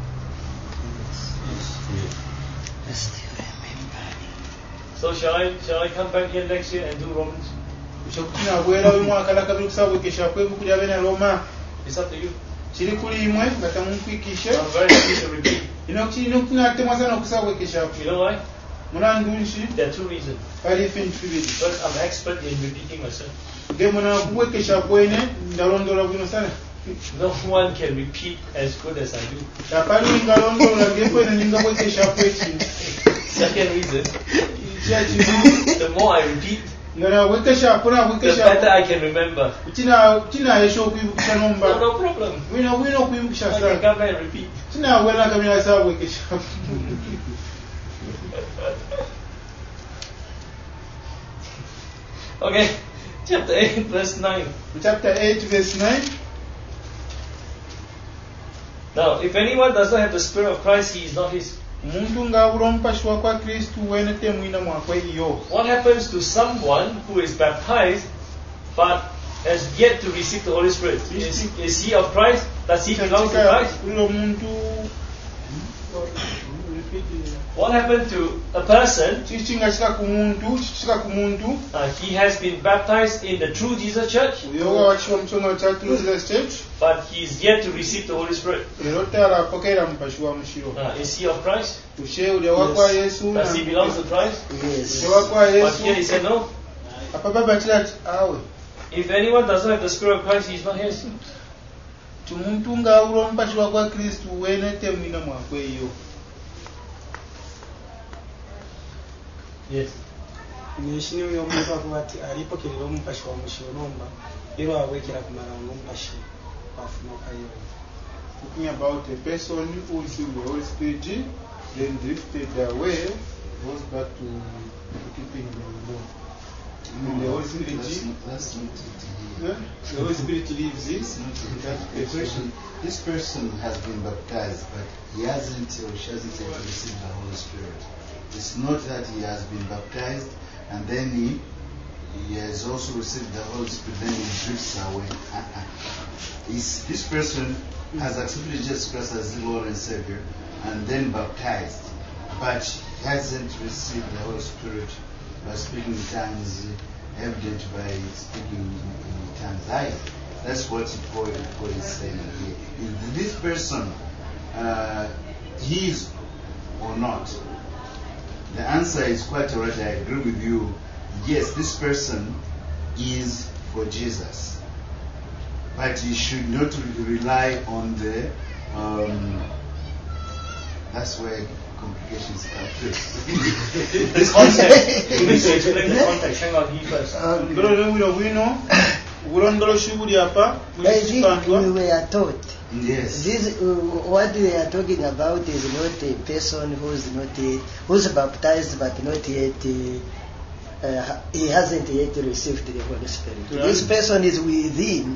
So shall I come back here next year and do Romans? kushakukina bwera w'umwaka nakabiri kusabwekesha kwebu kuli abene Roma It's up to you. kiri kuli imwe nga tamunkwikishe I'm very happy to repeat. inokunatemwa sana okusabwekesha You know why? munandunshi There are 2 reasons. kali fintu bibiri First, I'm expert in repeating myself. nge muna kubwekesha kwene ndalondola bwino sana No one can repeat as good as I do. tapali ngalondola nge kwene ningabwekesha kwekintu Second reason, kya kibiri the more I repeat, nga nabwekesha kuna the better bwekesha I can remember. kinayesha okwibukisha nomba No problem. wina okwibukisha I can sana come back and repeat. kinawera kamira sabwekesha Okay, chapter 8, verse 9. chapter 8 verse 9 Now, if anyone does not have the Spirit of Christ, he is not his. omuntu ng'abula omupashiwa kwa kristu weene temwina mwakwe iyo What happens to someone who is baptized but has yet to receive the Holy Spirit? Is he of Christ? Does he belong to Christ? kuli omuntu What happened to a person? kiki nga kika ku muntu He has been baptized in the true Jesus Church, oyo wakishiwa mu kitongo kya True Jesus Church but he is yet to receive the Holy Spirit. era otarapokeera mupashiwa mushiro Is he of Christ? ushe uli owakwa yesu Does he belong to Christ? Yes. owakwa But here he yesu said no. apababa kira ati awe If anyone does not have the Spirit of Christ, he is not his. ti omuntu ng'abula omupashiwa kwa kristu weene temwina mwakwe iyo Yes. neshini uyo omuntu avuga ati alipokerera omumpashi wa mushiro nomba ero abwekera kumara n'omumpashi afuna kayo. talking about a person who received the Holy Spirit then drifted away goes back to keeping the law. And the Holy Spirit That's not it. yeah? The Holy Spirit lives in It's not that the person. question. This person has been baptized, but he hasn't or she hasn't yet received the Holy Spirit. It's not that he has been baptized and then he has also received the Holy Spirit, then he drifts away. This person has accepted Jesus Christ as the Lord and Savior and then baptized, but hasn't received the Holy Spirit by speaking in tongues, evident by speaking in tongues. That's what Paul is saying here. Is this person his or not? The answer is quite alright. I agree with you. Yes, this person is for Jesus, but he should not rely on the That's where complications come. The context. You need to explain the context. Hang on, he first. I think we were taught. Yes. This, what we are talking about is not a person who's baptized but not yet, he hasn't yet received the Holy Spirit. Right. This person is within.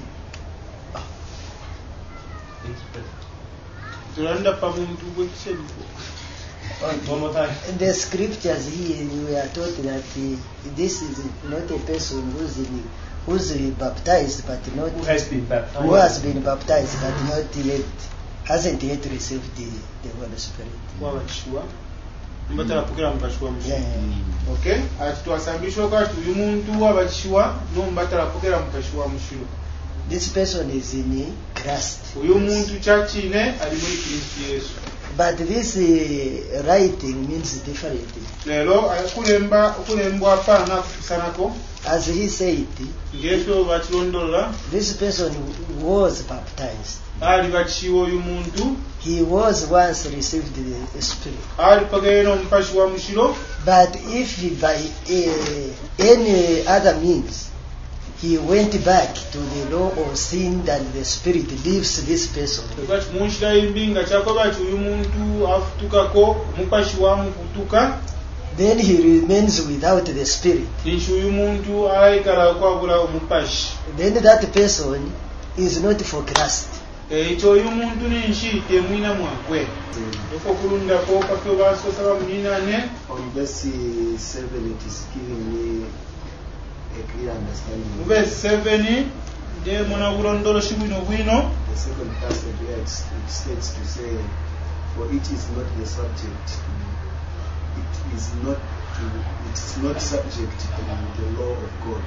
One more time. In the scriptures here, we are taught that this is not a person who's baptized but not Who has been baptized? who has been baptized but not yet hasn't yet received the Holy Spirit. Yeah. Okay, ati twasambishwa kati uyu muntu wabakishwa nombatarapokera mukashiwa mushiro. This person is in Christ. Uyu muntu chachine ali muri Kristo Yesu. But this writing means different. Lero kulembwa pana kusanako. As he said, Ngefyo bakilondola this person was baptized. ali bakishiwa uyu muntu He was once received the Spirit. ali pageno mukashiwa mushiro. But if by any other means he went back to the law of sin, and the Spirit leaves this person, Kati munshira imbinga chakoba ti uyu muntu afutukako mukashiwa mukutuka. then he remains without the Spirit. Inshi uyu muntu alayikala kwabula omupashi. Then that person is not for Christ. Ekyo uyu muntu ninshi temwina mwakwe. Oko kulundako kakyo basosa bamuninane. On verse 7, it is giving me a clear understanding. Mu verse 7 nde muna bulondoloshi bwino. The second passage where it states to say, for it is not the subject, it is not subject to the law of God.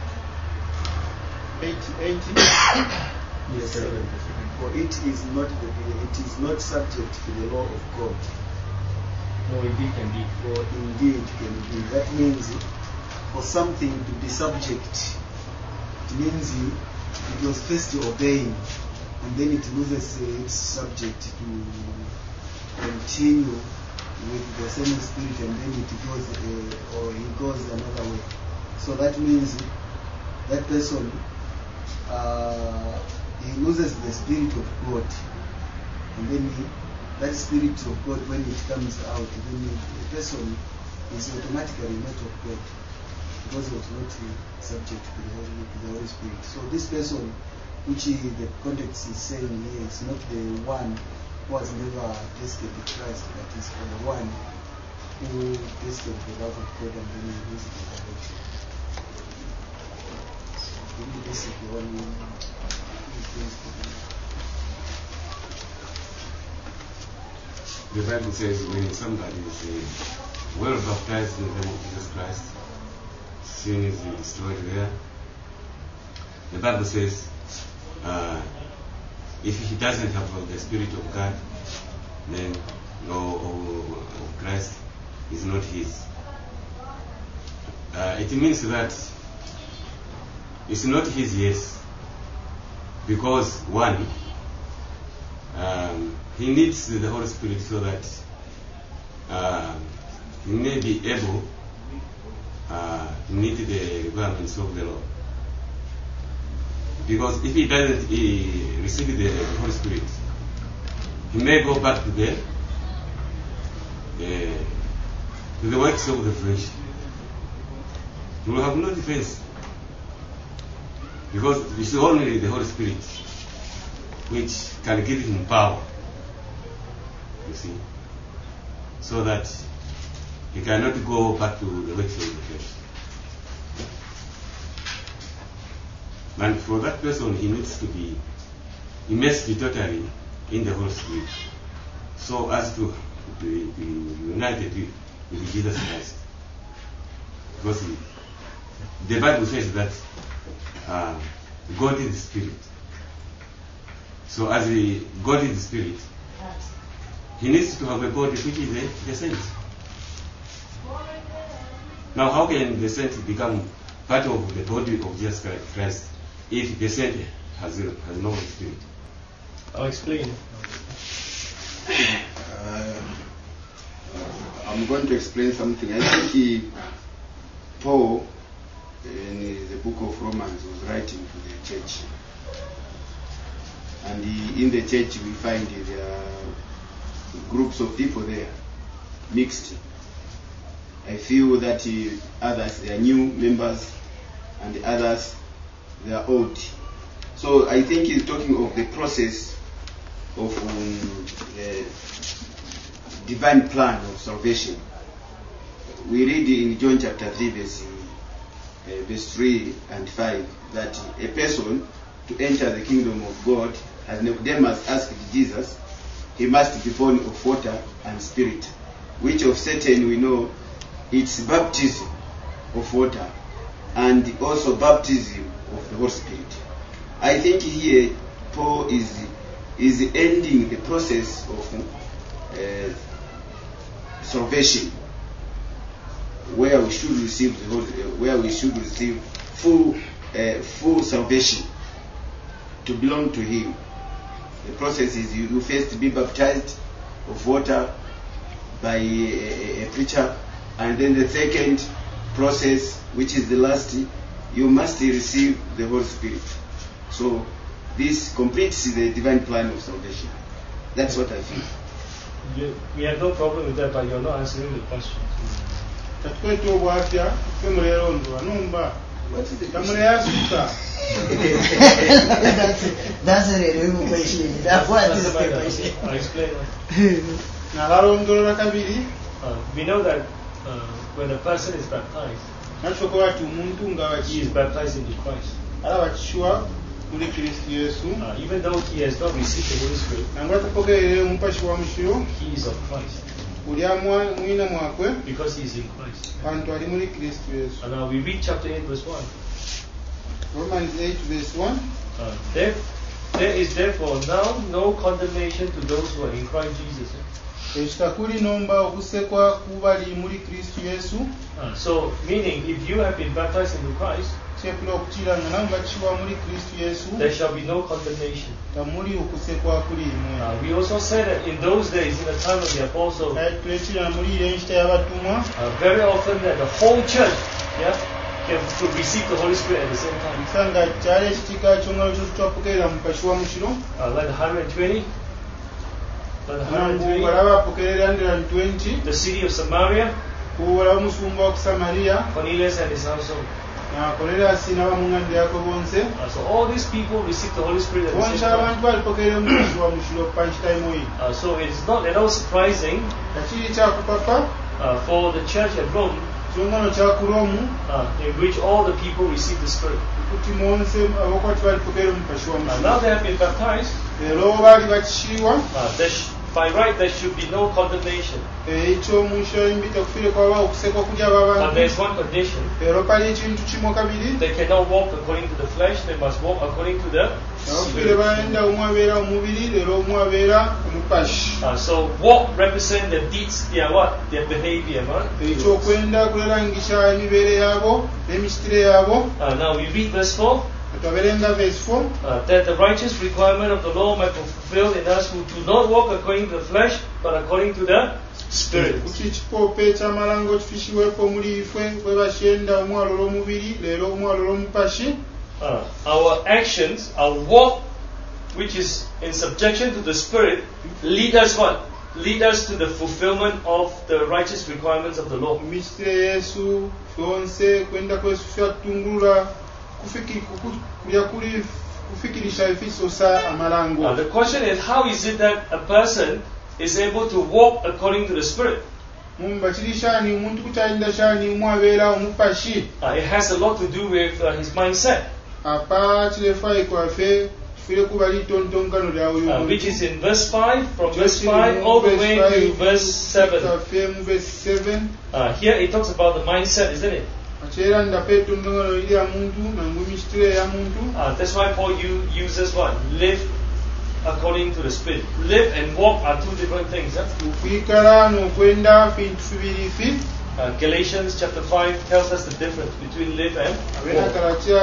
80. Yes, for it is not subject to the law of God. No, indeed can be. For indeed can be. That means for something to be subject, it means it was first obeying, and then it loses its subject to continue with the same spirit, and then it goes or he goes another way. So that means that person he loses the spirit of God, and then that spirit of God, when it comes out, then the person is automatically not of God, because he was not subject to the Holy Spirit. So this person, which the context is saying here, is not the one who has never tasted the Christ, but is for the one who tasted the love of God and then he loses the direction. Maybe this is the one who is The Bible says when somebody is well baptized in the name of Jesus Christ, sin is destroyed there. The Bible says if he doesn't have the Spirit of God, then law of Christ is not his. It means that it's not his, yes, because one, he needs the Holy Spirit so that he may be able to meet the requirements of the law. Because if he doesn't receive the Holy Spirit, he may go back to the works of the flesh. He will have no defense. Because it's only the Holy Spirit which can give him power, you see, so that he cannot go back to the works of the flesh. And for that person, he must be totally in the Holy Spirit, so as to be united with Jesus Christ. Because the Bible says that God is the Spirit. So as God is the Spirit, he needs to have a body which is the saint. Now how can the saint become part of the body of Jesus Christ if the saint has no spirit? I'll explain. I'm going to explain something. I think Paul, in the book of Romans, was writing to the church. And in the church we find there are groups of people there, mixed. I feel that others, they are new members, and the others, they are old. So I think he's talking of the process of the divine plan of salvation. We read in John chapter 3 verse 3 and 5 that a person to enter the kingdom of God, as Nicodemus asked Jesus, he must be born of water and spirit, which of Satan we know it's baptism of water and also baptism of the Holy Spirit. I think here Paul is ending the process of salvation, where we should receive full salvation to belong to Him. The process is you first be baptized of water by a preacher, and then the second process, which is the last, you must receive the Holy Spirit. So this completes the divine plan of salvation. That's what I feel. We have no problem with that, but you're not answering the question. That's the really good question. What is the question? I'll explain. We know that when a person is baptized, he is baptized into Christ. Even though he has not received the Holy Spirit, he is of Christ. Because he is in Christ. And now we read chapter 8 verse 1. Romans 8 verse 1. There is therefore now no condemnation to those who are in Christ Jesus. So meaning, if you have been baptized into Christ, there shall be no condemnation. We also said that in those days, in the time of the apostle, very often that the whole church could receive the Holy Spirit at the same time. Like 120. The city of Samaria, Cornelius and his household. So all these people received the Holy Spirit at the same time. So it is not at all surprising for the church at Rome, in which all the people received the Spirit. Now they have been baptized. By right, there should be no condemnation. But there is one condition. They cannot walk according to the flesh, they must walk according to the Spirit. So walk represent the deeds, their what? Their behavior. Right? Now we read verse 4. That the righteous requirement of the law might be fulfilled in us who do not walk according to the flesh, but according to the Spirit. Our actions, our walk, which is in subjection to the Spirit, lead us what? Lead us to the fulfillment of the righteous requirements of the law. The question is, how is it that a person is able to walk according to the Spirit? It has a lot to do with his mindset, which is in verse 5, from verse 5 all the way to verse 7. Here it talks about the mindset, isn't it? That's why Paul uses what? Live according to the Spirit. Live and walk are two different things. Galatians chapter 5 tells us the difference between live and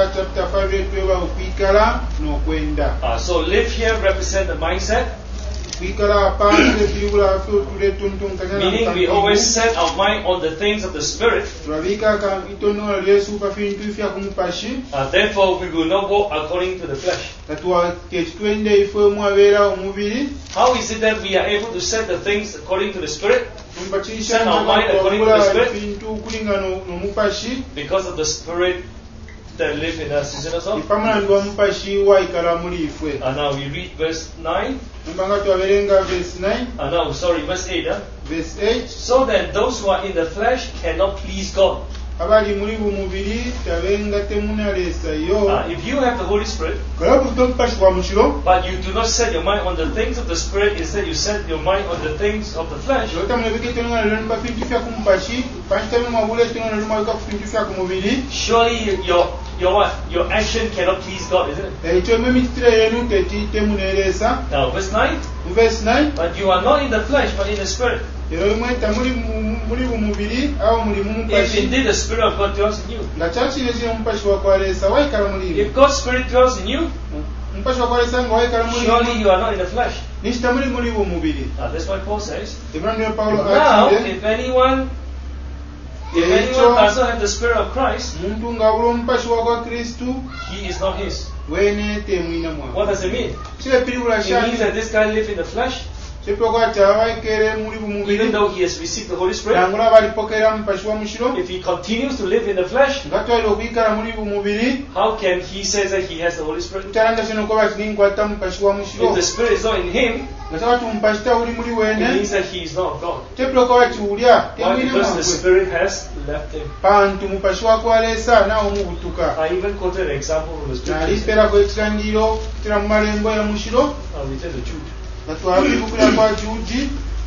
walk. So live here represents the mindset. kwikala pansi ebiribula afe otule tontonkanya Meaning we always set our mind on the things of the Spirit. tulabika itonola lyesuupa fintu ifya kumupashi Therefore, we will not walk according to the flesh. katuwa ketutwende ifwe mwabeera omubiri How is it that we are able to set the things according to the Spirit? tumpakirisha Set our mind according to the okula Spirit? ebintu kulinga n'omupashi Because of the Spirit that live in us, isn't it so? ipamulandibwa mupashi waikala muli ifwe And now we read verse 9. nembanga twaberenga verse 9 Verse 8. verse 8 So then, those who are in the flesh cannot please God. abali muli bumubiri tabenga temunaleesayo If you have the Holy Spirit, kala buto mupashi kwa mukiro but you do not set your mind on the things of the Spirit, instead you set your mind on the things of the flesh, lotamulebika itononga lelonba fintu fya kumupashi pansitamumwabula itononga lelumwabika ku fintu fya kumubiri surely your action cannot please God, isn't it? ekyo emititire yenu temuneeresa Now, verse 9. mu verse 9 But you are not in the flesh, but in the Spirit. ero mweta muli bumubiri awo muli If mumupashi indeed the Spirit of God dwells in you. nga kyakire kiri omupashi wakwaleesa waikala muli If God's Spirit dwells in you, omupashi wakwaleesa nga waikala muli surely you are not in the flesh. nikita muli bumubiri That's what Paul says. ebirandiro pawulo Now, atire if anyone does not have the Spirit of Christ, muntu ng'abula omupashi wagwa kristu he is not his. weene temwina What mwamu does it mean? kirepiribula It means shani that this guy lives in the flesh, kyepiroga ati abaikere muli bumubiri even though he has received the Holy Spirit. nangula balipokerera mupashi wa mukiro If he continues to live in the flesh, nga twalira okuyikala muli bumubiri how can he say that he has the Holy Spirit? tutalanga kino kuba tininkwata mupashi wa mukiro If the Spirit is not in him, nga tabati mupashi tawuli muli it weene means that he is not of God. tepiroka bakiwulya Why? temwina Because the mwagwe Spirit has left him. pantu mupashi wakwaleesa naawe mubutuka I even quoted an example from the scriptures. naliperako ekirangiro kira mu malembo ya mukiro We turn to Jude. nga twabibukira kwa juji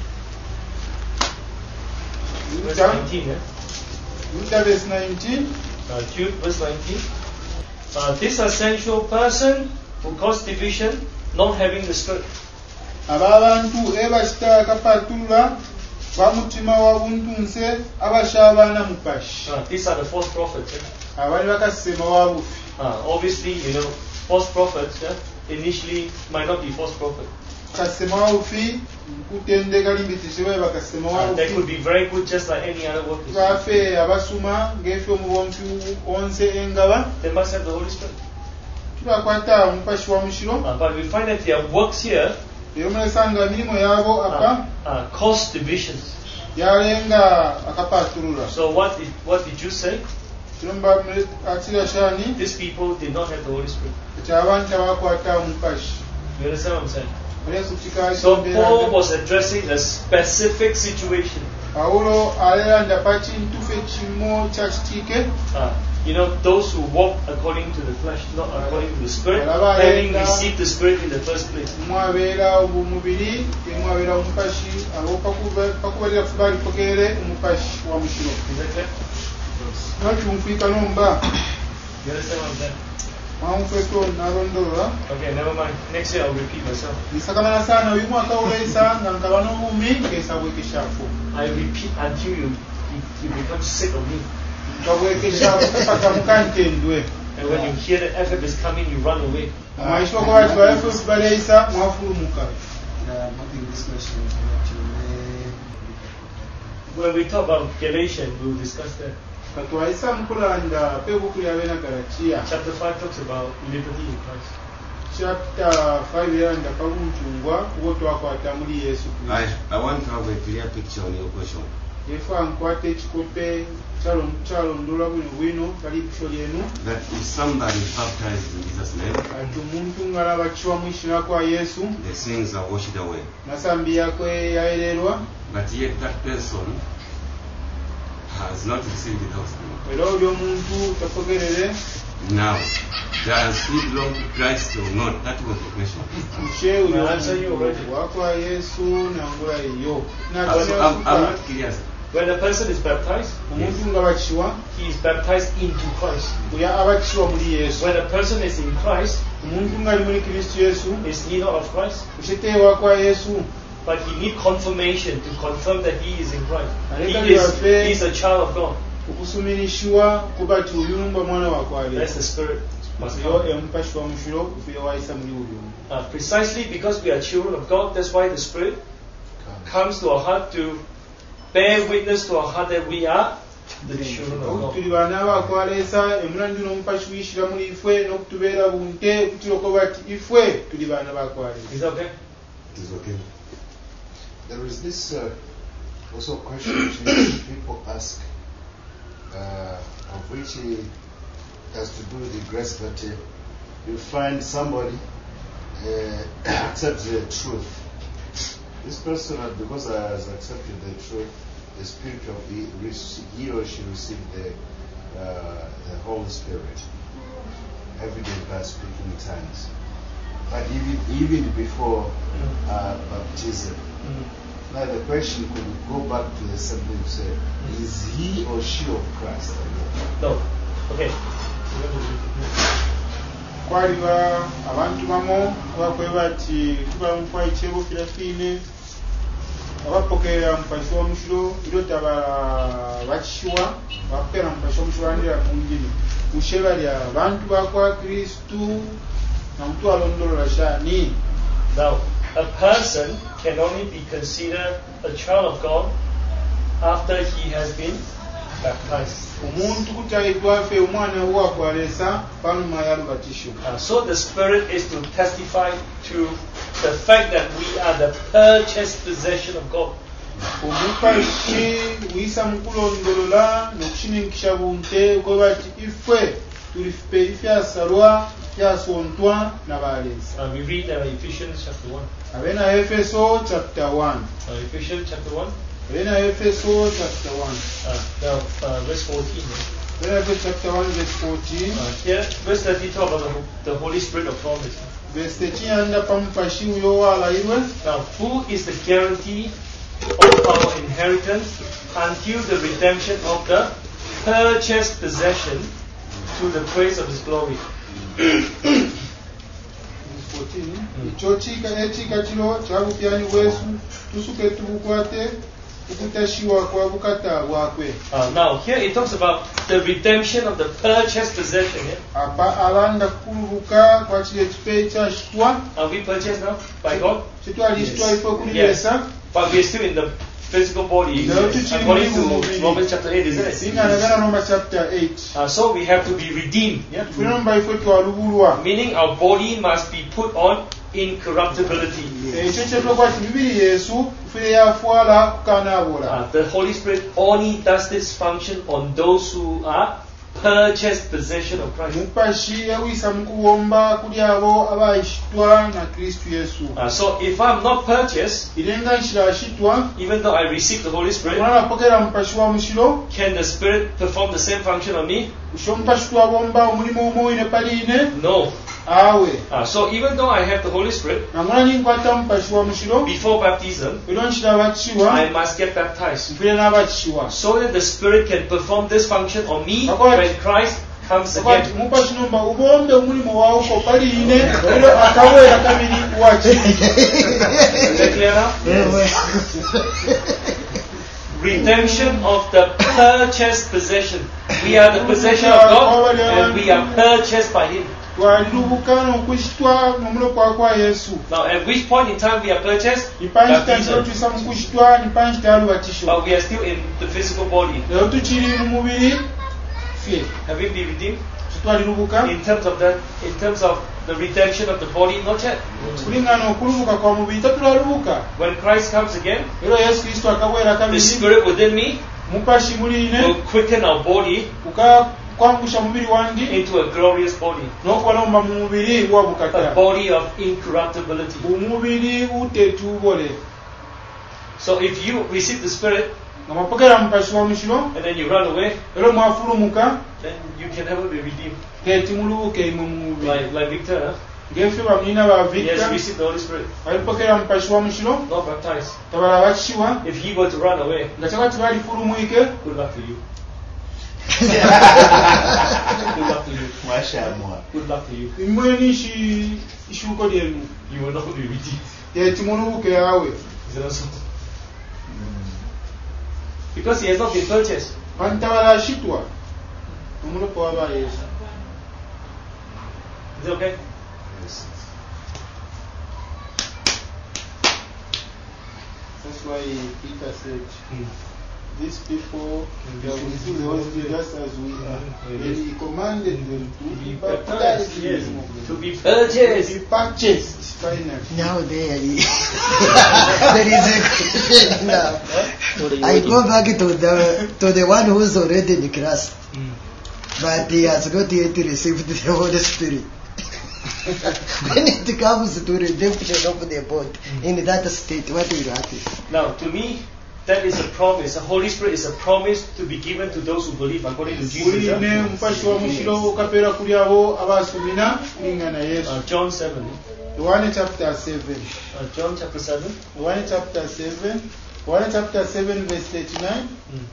Verse 19. Yuda verse 19 Jude, verse 19. This essential person who caused division, not having the Spirit. ab'abantu ebakita akapatulula bamutima wa buntu nse abashabaana mupashi These are the false prophets. abali bakasema wa bufi Obviously, false prophets initially might not be false prophets. kasema wa bufi kutendeka limbitishibwe bakasema wa They could bufi be very good just like any other workers. bafe abasuma ng'efe omu bompi onse engaba They must have the Holy Spirit. tubakwata mupashi wa mukiro But we find that their works here era mulesanga emirimu yaabo apa cause divisions. yalenga akapatulula So what did you say? kiromba akira shani These people did not have the Holy Spirit. ekyabantu abakwata mupashi You understand what I'm saying? oleso kikali So Paul was addressing a specific situation. Paulo alera pa kintu fe kimo kya kitiike Those who walk according to the flesh, not according to the Spirit, having received the Spirit in the first place. mwabeera obumubiri temwabeera omupashi abo pakubalira fe balipokere omupashi wa mukiro Is that clear? nakyunkwika nomba You understand what I'm saying? mwamufeto nalondola Okay, never mind. Next year I'll repeat myself. nisakamana sana uyu mwaka uleisa nga nkaba n'obumi ngesabwekeshafu I repeat until you become sick of me. nkabwekeshafu paka mukantendwe And when you hear the effort is coming, you run away. mwaisha okuba tibalefe baleisa mwafulumuka When we talk about Galatians, we'll discuss that. katwaisa mukulanda pebukuli abena galatiya Chapter 5 talks about liberty in Christ. chapter 5 eranda pabuntungwa ubwo twakwata muri yesu kristo I want to have a clear picture on your question. yefa nkwata ekikope kyalondola buno bwino kali kusho lyenu That if somebody is baptized in Jesus' name, ati omuntu ng'alaba kiwa mwishina kwa yesu the sins are washed away. masambi yakwe yaererwa But yet that person has not received the gospel. era oli omuntu takogerere Now, does he belong to Christ or not? That was the question. mukye I'll answer you already. wakwa yesu nangula eyo So I'm not clear. When a person is baptized, omuntu nga bakiwa he is baptized into Christ. oya abakiwa muri yesu When a person is in Christ, omuntu nga ali muri kristo yesu is he not of Christ? okyeteewa kwa yesu But he needs confirmation to confirm that he is in Christ. He is a child of God. okusumirishibwa kuba ti uyu mba mwana wa kwa That's Yesu the Spirit. must yo come. emupashi wa mushiro ufiire wayisa muli buli omu. Precisely because we are children of God, that's why the Spirit comes to our heart to bear witness to our heart that we are the children of God. tuli baana bakwaleesa emulandu n'omupashi wiyishira muli ifwe n'okutubeera bunte kutirokoba ti ifwe tuli baana bakwaleesa. Is that okay? It is okay. There is this also question which people ask, of which has to do with the grace that you find somebody accepts the truth. This person, because has accepted the truth, the Spirit of he or she received the Holy Spirit, evident by speaking in tongues. But even before baptism, now the question could go back to the same thing, say, is he or she of Christ? No. Okay. Kwaliba abantu bamu abakweba ati tuba mukwayi kyebukira fiine abapokerera mupashi w'omushiro iro bakishiwa bakukera mupashi w'omushiro andira munjini musheba lya abantu bakwa Kristu na mtu alondolola shani. Now, a person can only be considered a child of God after he has been baptized. Omuntu kutayibwa fe omwana wakwalesa panuma yalubatisho. So the Spirit is to testify to the fact that we are the purchased possession of God. Omupashi wisa mukulondolola nokushininkisha bunte ukoba ati ifwe tulife ifyasalwa fyasontwa na balesa. We read Ephesians chapter 1. Abena Efeso chapter 1. Ephesians chapter 1. Abena Efeso chapter 1. Now, verse 14. Abena Efeso chapter 1 verse 14. Here, verse 30 talk about the Holy Spirit of promise. Verse 13 anda pamupashi uyo walayirwe. Now, who is the guarantee of our inheritance until the redemption of the purchased possession to the praise of His glory? Verse 14. Icho chika kino kyabupyani bwesu tusuke tubukwate ukutashiwa kwa bukata bwakwe. Now here it talks about the redemption of the purchased possession. Apa alanda kulubuka kwa chile chipe cha shitwa. Are we purchased now by God? Chitwa listwa ipo kulibesa. But we are still in the physical body according to Romans chapter 8, isn't it? Inanagana Romans chapter 8. So we have to be redeemed. Yeah? Meaning our body must be put on incorruptibility. The Holy Spirit only does this function on those who are purchased possession of Christ. So if I'm not purchased, even though I receive the Holy Spirit, can the Spirit perform the same function on me? No. So even though I have the Holy Spirit, before baptism, I must get baptized so that the Spirit can perform this function on me when Christ comes again. Is that clear now? Redemption of the purchased possession. We are the possession of God and we are purchased by Him. Now, at which point in time we are purchased? Baptism. But we are still in the physical body. Have we been redeemed? In terms of that, in terms of the redemption of the body, not yet. When Christ comes again, the Spirit within me will quicken our body into a glorious body, a body of incorruptibility. So if you receive the Spirit and then you run away, then you can never be redeemed. Like Victor, he has received the Holy Spirit, not baptized. If he were to run away, good luck to you. Good luck to you. Good luck to you. You will not be redeemed. Is it also? Because he has not been purchased. Is it okay? Yes. That's why Peter said, these people, they will receive the Holy Spirit just as we are. And he commanded them to be baptized. Yes. To be To purchased. be purchased, finally. Now there is a question now. I go back to the one who's already in Christ, but he has not yet received the Holy Spirit. When it comes to redemption of the body, in that state, what will happen? Now, to me, that is a promise. The Holy Spirit is a promise to be given to those who believe, according to Jesus. Uline mpashi wa mushiro ukapera kuli abo abasumina kulingana Yesu. John 7. Yohane chapter 7. John chapter 7. Yohane chapter 7. Yohane chapter 7 verse 39.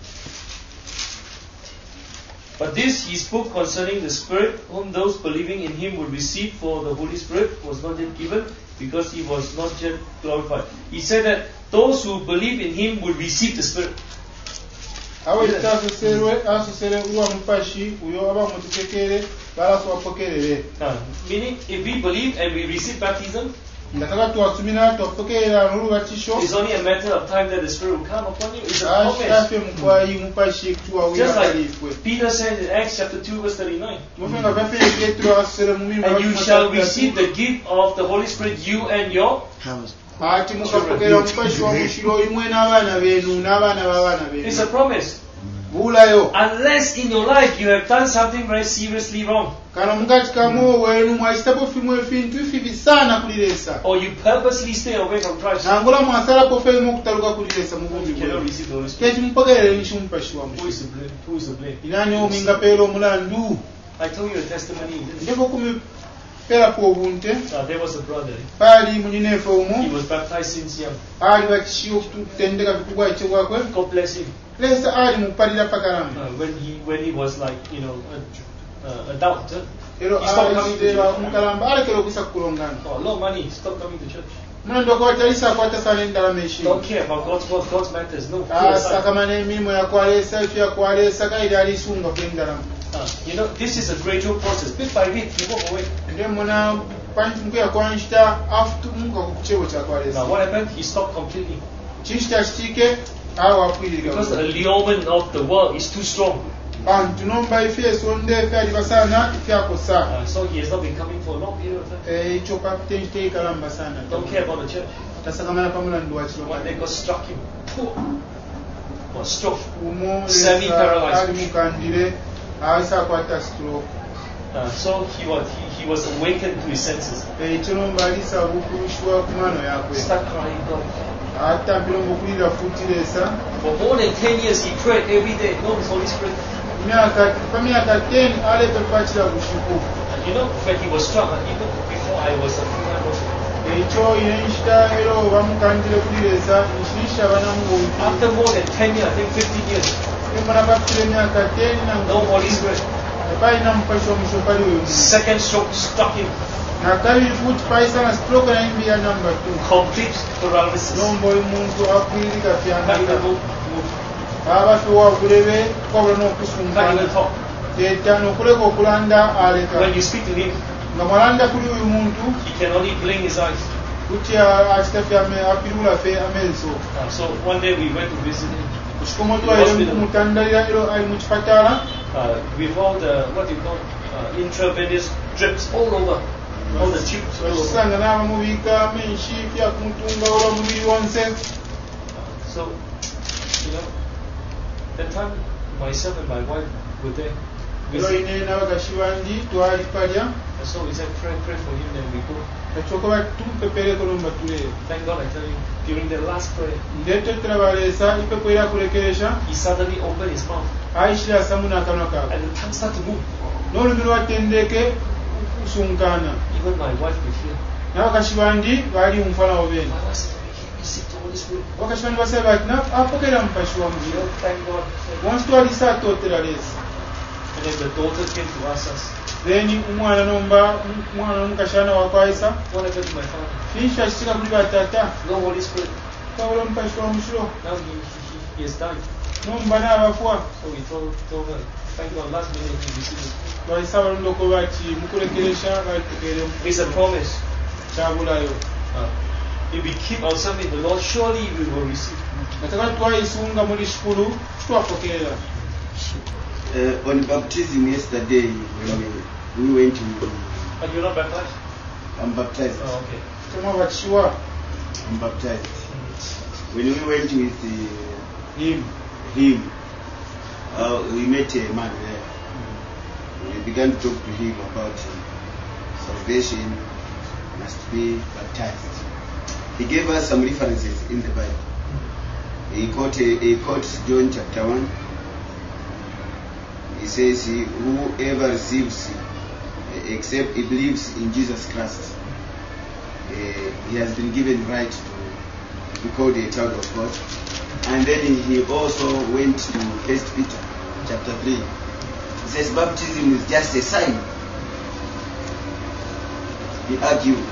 But this he spoke concerning the Spirit, whom those believing in him would receive, for the Holy Spirit was not yet given, because he was not yet glorified. He said that those who believe in him would receive the Spirit. Awo itasusere uwa mpashi uyo aba mutekere balaso wapokerere. Meaning, if we believe and we receive baptism, Ndataka tuwasumina tuwapokerera nuru batisho. it's only a matter of time that the Spirit will come upon you. It's a promise. Ashafe mkwayi mpashi kutuwa Just wira like kalifwe. Peter said in Acts chapter 2 verse 39. Mufenga vafe Petro asusere mumima. And you shall receive the gift of the Holy Spirit, you and your House. Ati mukapokera mpashi wa mushiro imwe n'abana benu n'abana b'abana benu. It's a promise. Bulayo. Unless in your life you have done something very seriously wrong, Kana mukati kamu wenu mwasitapo fimwe fintu ifi sana kuliresa. or you purposely stay away from Christ, Nangola mwasala po fe mukutaruka kuliresa you mubumbi cannot bwenu. receive the Holy Spirit. Keti mpokere nishu mpashi wa Who mushiro. is to blame? Who is to blame? Inani ominga pelo mulandu. I told you a testimony. Ndipo kumi pera po bunte. There was a brother. Pali munyinefe He umu. was baptized since young. Ali bakishiyo kutendeka vikubwa ichekwa kwe. God bless him. Lesa ali mupalira pakaramba. When he was like, adult, Ero he stopped coming to ali church. mukalamba alekero kusa kulongana. Oh, a lot of money. He stopped coming to church. Mwana kwa talisa kwa tasale ndala meshi. Don't care about God's word, God's matters. No. Put Asa aside. kama ne mimo ya kwalesa ifi ya kwalesa kaidi alisunga kwendala. This is a gradual process. Bit by bit, you walk away. Ndio mwana panchi mkuya kwanshita after munga kukuchewo cha Now, kwalesa. what happened? He stopped completely. Chishita shitike awa kwiliga. Because the allurement of the world is too strong. Tunomba ifi sonde ifi alibasana ifi akosa. So he has not been coming for a long period of time. Icho kapitenshite ikalamba sana. Don't care about the church. Tasakamana pamula nduwa chilo. One day God struck him. Or stroke. Umo Semi-paralyzed. ali mukandire asa kwata stroke. So he was awakened to his senses. Chilomba alisa bukurushwa kumano yakwe. Start crying God. Ata bilombo kulira futilesa. For more than 10 years he prayed every day. No, His Holy Spirit. Miaka 10 ale pepachira bushiku. And when he was struck, even before I was a full-time Muslim. Echo yenshita ero bamukandire kuliresa nishisha banamu. After more than 10 years, I think 15 years, Emana bakire miaka 10 na no Holy Spirit. pai na mpasho mshopali uyu. Second stroke struck him. Na kali futi paisa na stroke na imbi ya number 2. Complete paralysis. Nombo umuntu akwirika Can't fyanga. even move. Baba tuwa kulebe kwa no Can't kusumbana. even talk. Tetano kuleko kulanda aleka. When you speak to him, Nga malanda kuli uyu muntu he can only blink his eyes. kuti achitafe apirula fe amezo. So one day we went to visit him. Kushikomoto ali kumutandalira ero ali mu chipatala. With all the, what do you call, intravenous drips all over. All the tubes all over. Osanga n'abamubika menshi pya kumutunga ola mubiri wonse. So, that time myself and my wife were there. Ero ine n'abakashi bandi twali palya. So we said, pray for him, then we go. Kachokoba tumpepere kolomba tulere. Thank God, I tell you, during the last prayer, Ndeto turabalesa ipekwera kulekeresha. he suddenly opened his mouth Aishira samuna akanwa kawe. and the tongue started to move. N'olubiri watendeke kusunkana. Even my wife could feel. N'abakashi bandi bali mufana obeni. My wife said, receive the Holy Spirit. Abakashi bandi basaba bati apokera mupashi wa mujiro. Thank God. Once twalisa atotera lesi. And then the daughter came to ask us, Then umwana n'omukashana wakwaisa. what happened to my father? Finisha kishika kuli batata. No Holy Spirit. Kabula mupashi wa mushiro. Now he has died. Nomba n'abafwa. So we told her, Thank God, last minute he received it. twayisa abalondoko bati mukulekeresha balitegeere It's a promise. kyabulayo If we keep ourselves in the Lord, surely we will receive. nga tekati twayisunga muli kikulu kitwapokerera. On baptism yesterday, when we went to, But you're not baptized? I'm baptized. Oh, okay. Temwa bakiwa I'm baptized. When we went with him him, we met a man there. We began to talk to him about salvation, must be baptized. He gave us some references in the Bible. He quotes John chapter 1. He says, whoever receives, except he believes in Jesus Christ, he has been given right to be called a child of God. And then he also went to 1 Peter chapter 3. He says baptism is just a sign. He argued.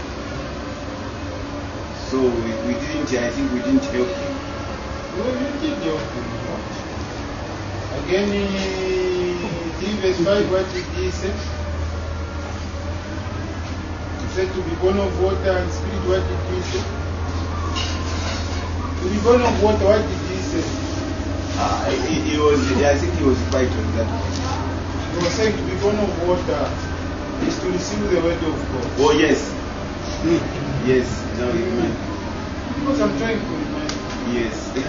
So we didn't, I think we didn't help him. Well, you did your again in verse 5 what did he say? He said to be born of water and spirit, what did he say? To be born of water, what did he say? He was, I think he was quite on that one. He was saying to be born of water is to receive the word of God. Oh yes. Yes, now you remind. Because I'm trying to remind. Yes. It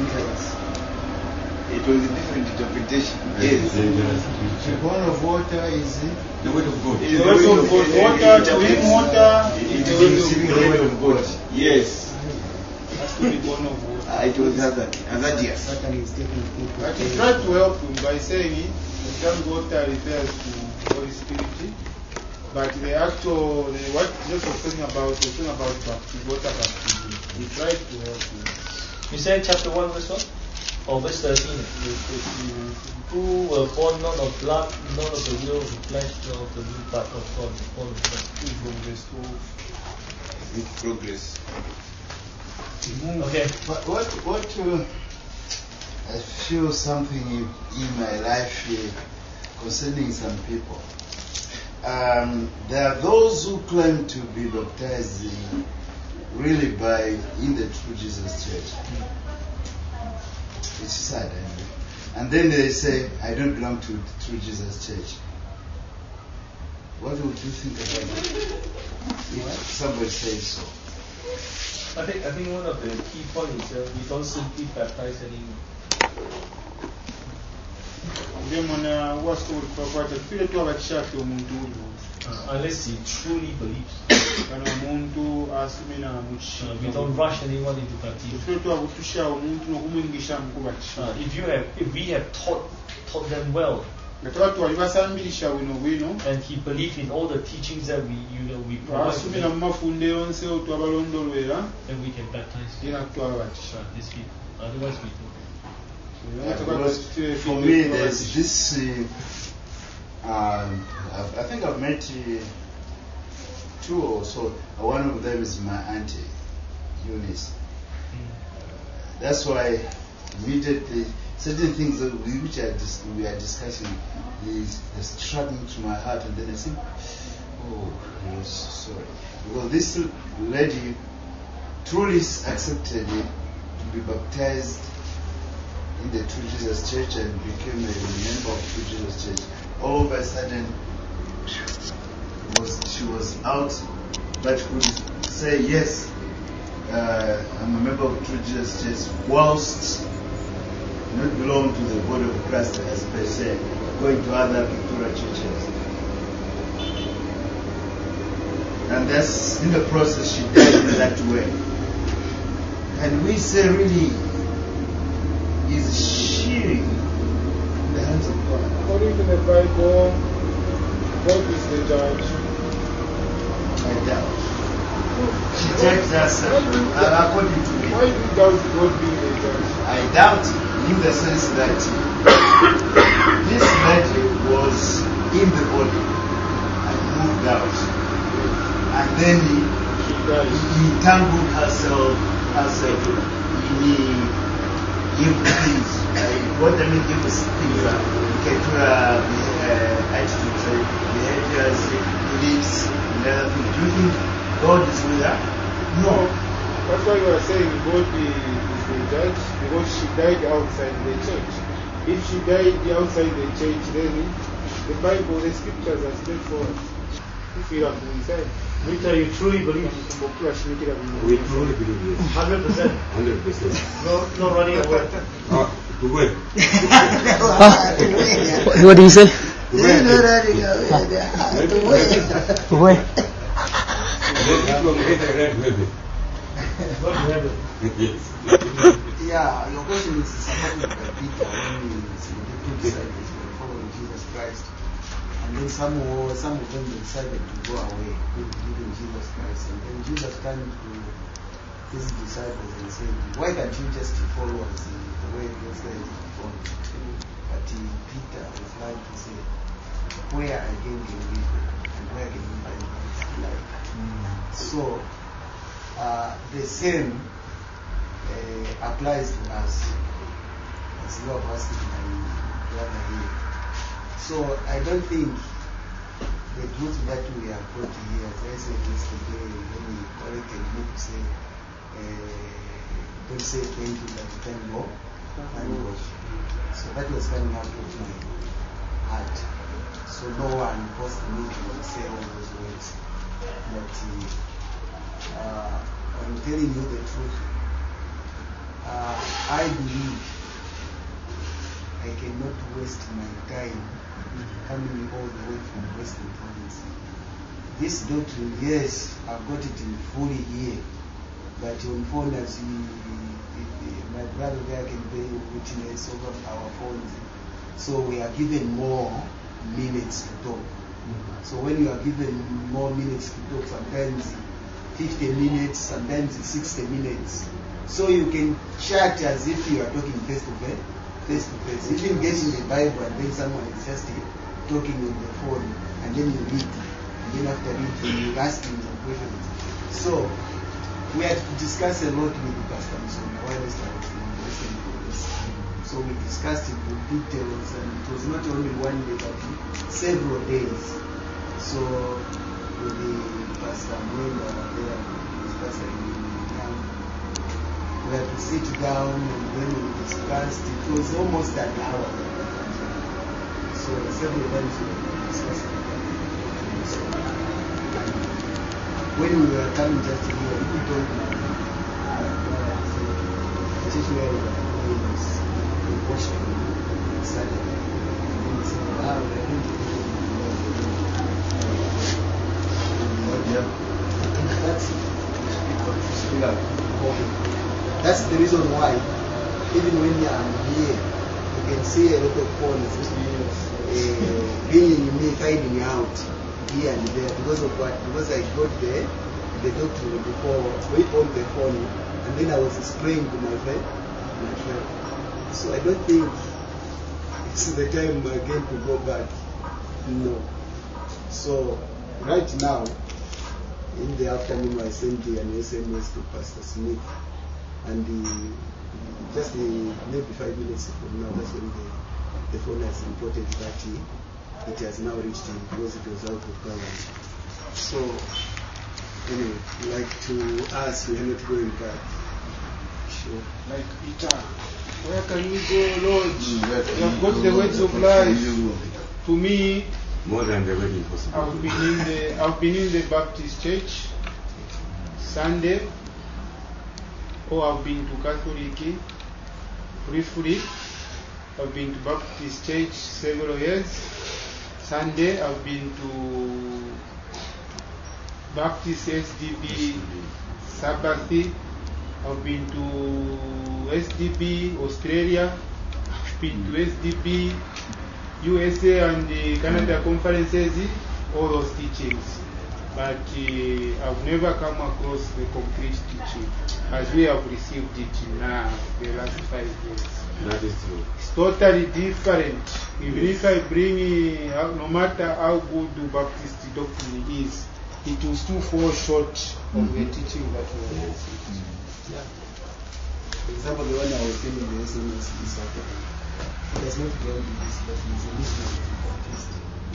was a different interpretation. Yes. The born of water is The word of God. It The is word of God. Water, to drink water It is the is word receiving of the God. word of God. Yes. Has to be born of water. It was hazardous. Satan is taking But he people. tried to help him by saying the term water refers to Holy Spirit. But the actual, what Jesus was talking about baptism, water baptism. He tried to help him. You said chapter 1 verse 1? Or verse 13? Who were born not of blood, not of the will of the flesh, nor of the will, but of God. All of God. From verse 12. With progress. Okay. what I feel something in my life concerning some people. There are those who claim to be baptized really in the True Jesus Church. It's sad, and then they say, I don't belong to True Jesus Church. What would you think about that? If somebody says so. I think one of the key points is we don't simply baptize anymore. Unless he truly believes. We don't rush anyone into baptism. If we have taught them well, and he believed in all the teachings that we provide, then we can baptize these people. Otherwise we don't. For me, there's this. I think I've met two or so. One of them is my auntie, Eunice. That's why immediately certain things that we are discussing is struggling to my heart, and then I think, oh, I'm sorry, because this lady truly accepted it to be baptized in the True Jesus Church and became a member of True Jesus Church. All of a sudden, she was out, but could say, yes, I'm a member of True Jesus Church, whilst not belong to the body of Christ as per se, going to other Victoria churches. And that's in the process she died in that way. And we say, really, is she in the hands of God? According to the Bible, God is the judge. I doubt. She judged herself according to me. Why do you doubt God being the judge? I doubt in the sense that this lady was in the body and moved out. And then he tangled herself in give things, what I mean, give us things, attitudes, behaviors, beliefs, and other things. Do you think God is with her? No. That's why you are saying God is the judge, because she died outside the church. If she died outside the church, then the Bible, the scriptures are straightforward. If you have inside. Rita, you truly believe? We truly believe, yes. 100%. 100%. No running away. To win. What do you say? Where? Yes. Yeah, your question is supported by Peter when he disciples were following Jesus Christ. And then some of them decided to go away, to believe in Jesus Christ. And then Jesus turned to his disciples and said, why can't you just follow us the way those guys followed? But Peter replied to say, where again can we go? And where can we find life? So, the same applies to us, as you have asked my brother here. So I don't think the truth that we are brought here, as I said yesterday, when we corrected me to say, don't say thank you, but thank God. So that was coming out of my heart. So no one forced me to say all those words. But I'm telling you the truth. I believe I cannot waste my time coming all the way from Western Province. This doctrine, yes, I've got it in full here, but on phone, as my brother there can bear witness over our phones. So we are given more minutes to talk. So when you are given more minutes to talk, sometimes 50 minutes, sometimes 60 minutes. So you can chat as if you are talking face to face. Even getting the Bible and then someone is just talking on the phone and then you read. And then after reading, you ask him some questions. So we had discussed a lot with Pastor Musona while I was in Western Province. So we discussed it with details, and it was not only one day but several days. So with the Pastor Mwenda there, with Pastor Young, we had to sit down and then we discussed. It was almost an hour. So several times we discussed it. So, when we were coming just to here, we told my teacher where we were doing this, we worship on Saturday. And then he said, wow, we're going to do that's the reason why, even when I'm here, you can see a lot of phones being me, fading out here and there. Because of what? Because I got the doctrine before on the phone, and then I was explaining to my friend. So I don't think it's the time again to go back. No. So right now, in the afternoon, I sent an SMS to Pastor Smith, and just maybe 5 minutes from now, that's when the phone has reported that it has now reached him because it was out of coverage. So, anyway, like to us, we are not going back. Sure. Like Peter, where can we go, Lord? You have got the words of life. To me, More than the wedding possible. I've been in the Baptist church Sunday, or I've been to Catholic briefly. I've been to Baptist church several years. Sunday I've been to Baptist SDB Sabbath. I've been to SDB Australia. I've been to SDB USA and the Canada conferences, all those teachings. But I've never come across the complete teaching as we have received it now, the last 5 years. That is true. It's totally different. Even if I bring, no matter how good the Baptist doctrine is, it will still fall short of the teaching that we have received. Yeah. For example, the one I was sending the SMS is okay. He does not ground in this, but he is a Muslim Baptist.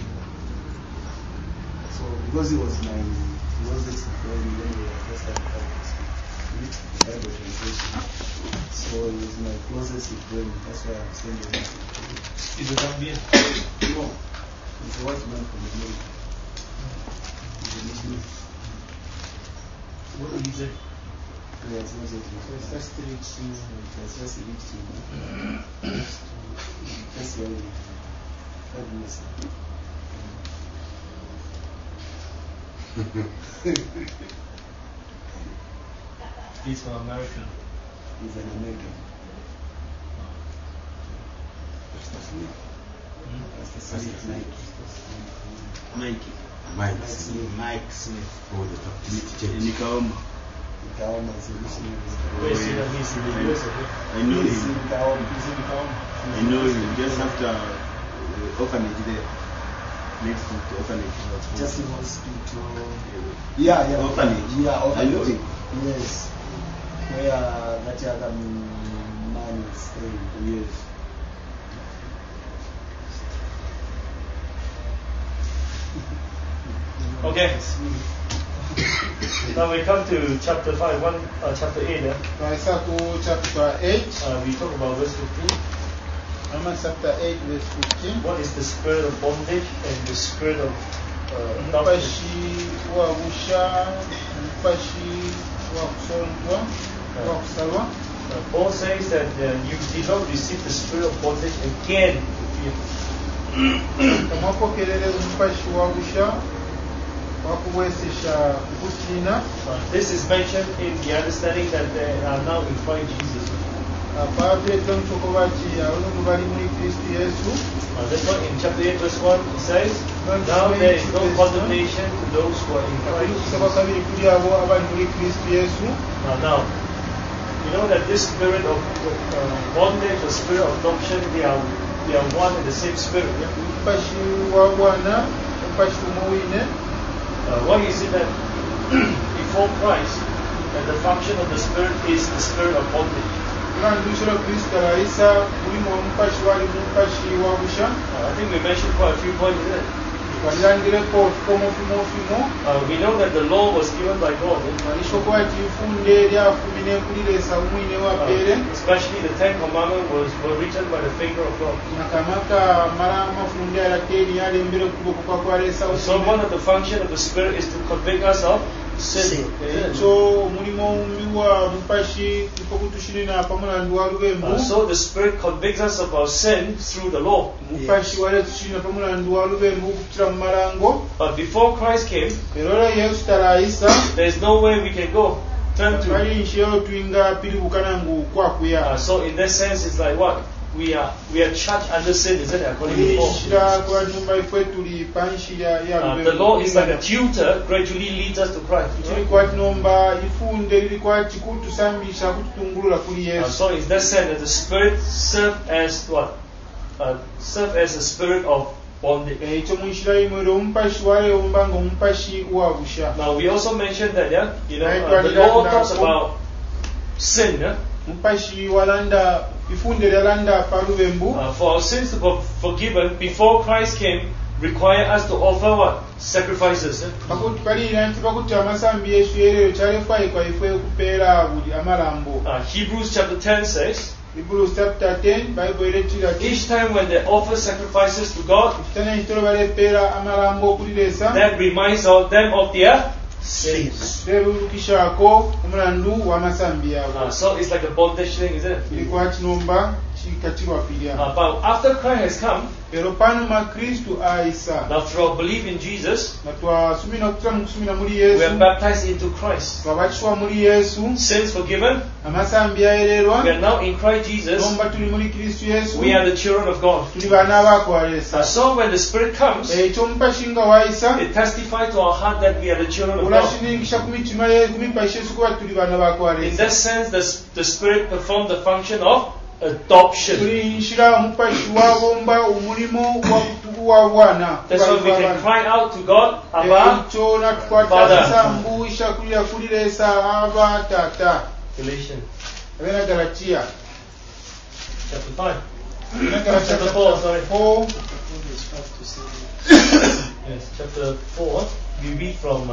So because he was my closest friend when we were first time with Bible translation, so he was my closest friend. That's why I'm sending him. Is it Gambian? No, he's a white man from the America. He's a Muslim. What did he say? Yeah, it's not yet. It's just reaching. It's just reaching. That's why God bless him. He's from America. He's an American. That's the same Mike Smith. Mike Smith. Oh, the Baptist Church. Nikaoma. Kaoma is a missionary. Where is he that he's in the US? I know He's him. in Kaoma. He's in Kaoma. I know him just after the orphanage there. Next to the orphanage. Just in hospital. Yeah. Orphanage. Yeah, orphanage. I know him. Yes. Where that other man is staying. Yes. Okay. Now we come to chapter 5, chapter 8. Twaisa ku chapter 8. We talk about verse 15. Romans chapter 8 verse 15. What is the spirit of bondage and the spirit of adoption? Mupashi wa busha, mupashi wa kusondwa, wa kusalwa. Paul says that you did not receive the spirit of bondage again to fear. Kamapokelele mupashi wa busha, wa kuwesesha kukutina. This is mentioned in the understanding that they are now in Christ Jesus. Apaabyeddwa mukobaki abalumu bali muri Kristo Yesu. That's why in chapter 8 verse 1 it says, now there is no condemnation to those who are in Christ Kusaba Jesus. kabiri kuli abo abali muri Kristo Yesu. Now, you know that this spirit of bondage or spirit of adoption, they are one and the same spirit. Yeah? Mupashi wa bwana, mupashi umuwine. Why is it that before Christ, that the function of the spirit is the spirit of bondage? Kulandusira Kristo araisa mulimu omupashi wali mupashi wa busha. I think we mentioned quite a few points in it. Balirangireko ofumo. We know that the law was given by God, Balishokuba tifunde lyafumi n'empuliriza omwine wa bbere. especially the Ten Commandments were written by the finger of God. Nakamaka mala amafunde alateri yalembere okuboko kwalesa So one of the functions of the spirit is to convict us of sin. ekyo omulimu omumbi wa mupashi kutushirina pamulandu wa lubembu. So the spirit convicts us of our sin through the law. Mupashi wale tushirina pamulandu wa lubembu okupitira mu malango. But before Christ came, Era olwo Yesu talaayisa there's no way we can go. Turn to. bali nshiro tuyinga piriwukana ngu kwakuya. So in that sense, it's like what? We are charged under sin, isn't it? According to Paul. Nshira kwa nyumba ifwe tuli panshira ya lubembu. The law is like a tutor, gradually leads us to Christ. Kiri kwati nomba ifunde liri kwati kutusambisha kututungulula kuli Yesu. So in that sense, that the spirit served as what? Served as a spirit of bondage. Ekyo munshira imwero omupashi wayomba nga omupashi wa busha. Now we also mentioned that, yeah, Right, the law talks about sin. Yeah? Mupashi walanda ifunde lyalanda pa lubembu. For our sins to be forgiven before Christ came, require us to offer what? Sacrifices. Pakuti palira nti pakuti amasambi Yesu yerero kyalefayo kwa ifwe okupeera buli amalambo. Hebrews chapter 10 says, Hebrews chapter 10 Bible eretira ti each time when they offer sacrifices to God, kitana ekitolo balepeera amalambo okuliresa that reminds them of their sins. lelulukishako omulandu w'amasambi yaabwe. So it's like a bondage thing, isn't it? Likwati nomba kikatirwapirya. But after Christ has come, Ero panuma Kristu aisa. now through our belief in Jesus, Na twasumira okutira mu kusumira muri we are Yesu. baptized into Christ. Twabatishwa muri Yesu. Sins forgiven. Amasambi ayererwa. We are now in Christ Jesus. Nomba tuli muri Kristu Yesu. We are the children of God. Tuli baana bakwalesa. So when the Spirit comes, Ekyo omupashi nga waisa. it testifies to our heart that we are the children of God. Olashiningisha ku mitima yetu mipashi Yesu kuba tuli baana In bakwalesa. that sense, the Spirit performed the function of adoption. Tulinshira omupashi wabomba omulimo wa bwana. That's why we can cry out to God, Abba, Ekyo natukwata Father. sambu ishakulira kuliresa aba tata. Galatians. abena Galatia Chapter 5. abena Galatia Chapter 4, sorry. 4 Yes, chapter 4. We read from,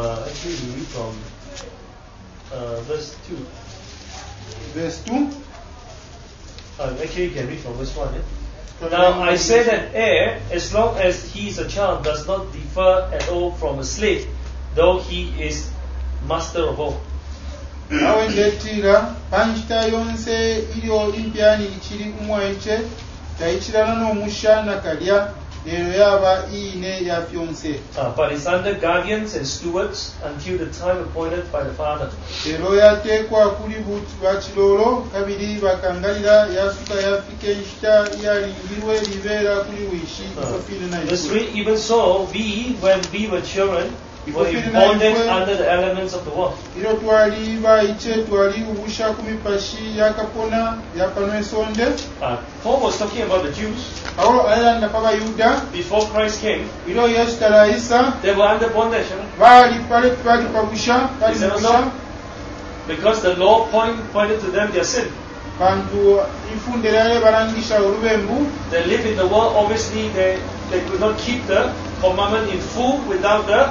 verse 2. verse 2. Actually, you can read from verse 1. Now I say that heir, as long as he is a child, does not differ at all from a slave, though he is master of all. Awe ndetira panchita yonse ili olimpiani ichiri umwaiche taichirana n'omusha nakalya lero yaba ine ya fyonse But is under guardians and stewards until the time appointed by the Father. lero yatekwa kuli bakirolo kabiri bakangalira yasuka yafike nshita yalingirwe libera kuli wishi isofine na Verse iswe 3, even so, we, when we were children, were in bondage under the elements of the world. ilo twali baiche twali ubusha kumipashi yakapona yapanwe sonde Paul was talking about the Jews. Paulo alanda paba Yuda Before Christ came, ilo Yesu talaisa they were under bondage. bali pabusha bali Is that mubusha so? Because the law pointed to them their sin. bantu ifundira barangisha urubembu They live in the world, obviously they could not keep the commandment in full without the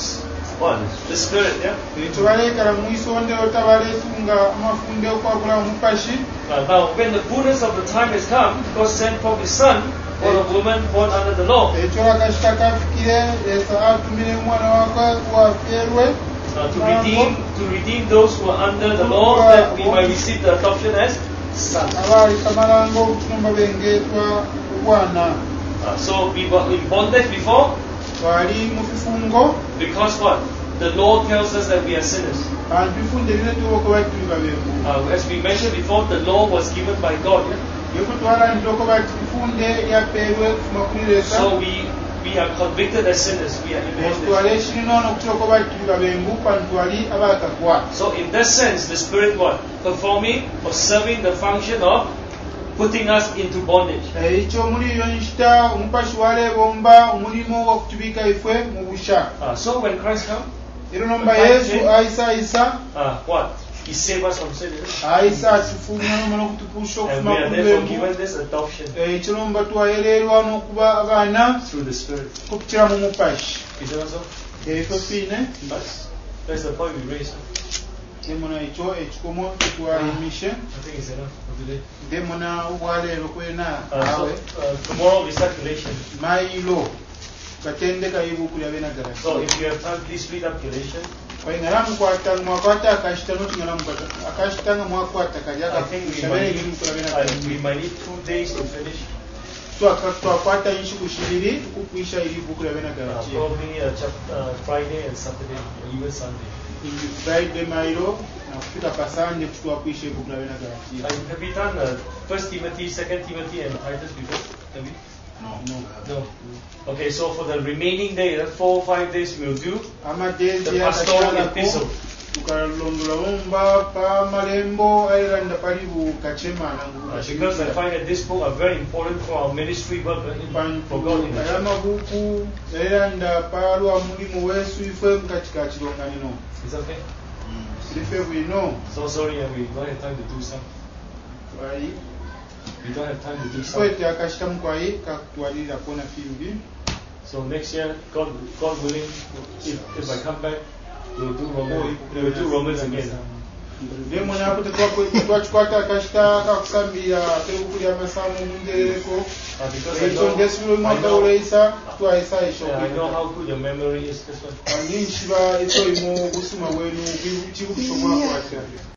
Spirit. Yeah? ekyo balekera mu isondero tabaleetunga amafunde okwabula omupashi Now, when the fullness of the time has come, God sent forth His Son, born of woman, born under the law, ekyo akashita kafikire lesa atumire omwana wakwe wafyerwe to redeem those who are under the law, that we might receive the adoption as sons. abaali kamalanga okutumba bengeetwa obwana So we were in bondage before, twali mu bifungo because what? The law tells us that we are sinners. bantu bifunde binetuba okuba tuli babengu As we mentioned before, the law was given by God. Yeah? yekutwalanira okuba bifunde lyapeerwe kufuma kuli lesa So we are convicted as sinners. We are in bondage. twali ekirinoona okutira okuba tuli babengu bantu twali abakagwa So in that sense, the Spirit what? Performing or serving the function of putting us into bondage. ekyo muri iyo nshita omupashi walebomba omulimo gwokutubika ifwe mu busha So when Christ comes, ero nomba yesu aisa what? He saved us from sin. aisa atufuluma nomala okutupusha And we okufuma are ku therefore lwembu given this adoption ekyo nomba twayelerwa n'okuba abaana through the Spirit. kupitira mu mupashi Is that so? ekyo fiine That's the point we raised. demona ekyo ekikomo kitwayimishe I think it's enough for today. demona obwaleero kwena So awe tomorrow we start Galatians. mailo batendeka yibukulya benagala So if you have time, please read up Galatians. waingala mukwata mwakwata akashita notingala mukwata akashita nga mwakwata kalya I think akashabere ebibukulya benagala we might need 2 days to finish. twakwata inshiku shibiri kukwisha ilibukulya benagala Probably Friday and Saturday, or even Sunday. Friday mailo na kufika pasande tutwakwisha ibukula benagala Have we done 1 Timothy, 2 Timothy, and Titus before? Have we? No. Okay, so for the remaining day, 4 or 5 days, we'll do amadezi the pastoral epistle. tukalondola bomba pa malembo airanda pali bukachema Because I find that this book are very important for our ministry work for God in the aya church. mabuku airanda palwa mulimu wesu ifwe katika chilonganino Is that okay? ife bwino So sorry, we don't have time to do some. twali We don't have time to do some. kwete akashita mukwayi kakutwalira kuona filmi So next year, God willing, if I come back, we'll do Romans again. demona apo twachikwata akashita kakusambira tekukulya masamu munderereko Because ekyo ngesibilo mwaka uleisa twaisa esho I know how good your memory is. This one. nyinshi ba ito imo busuma bwenu chikukusomwa kwatya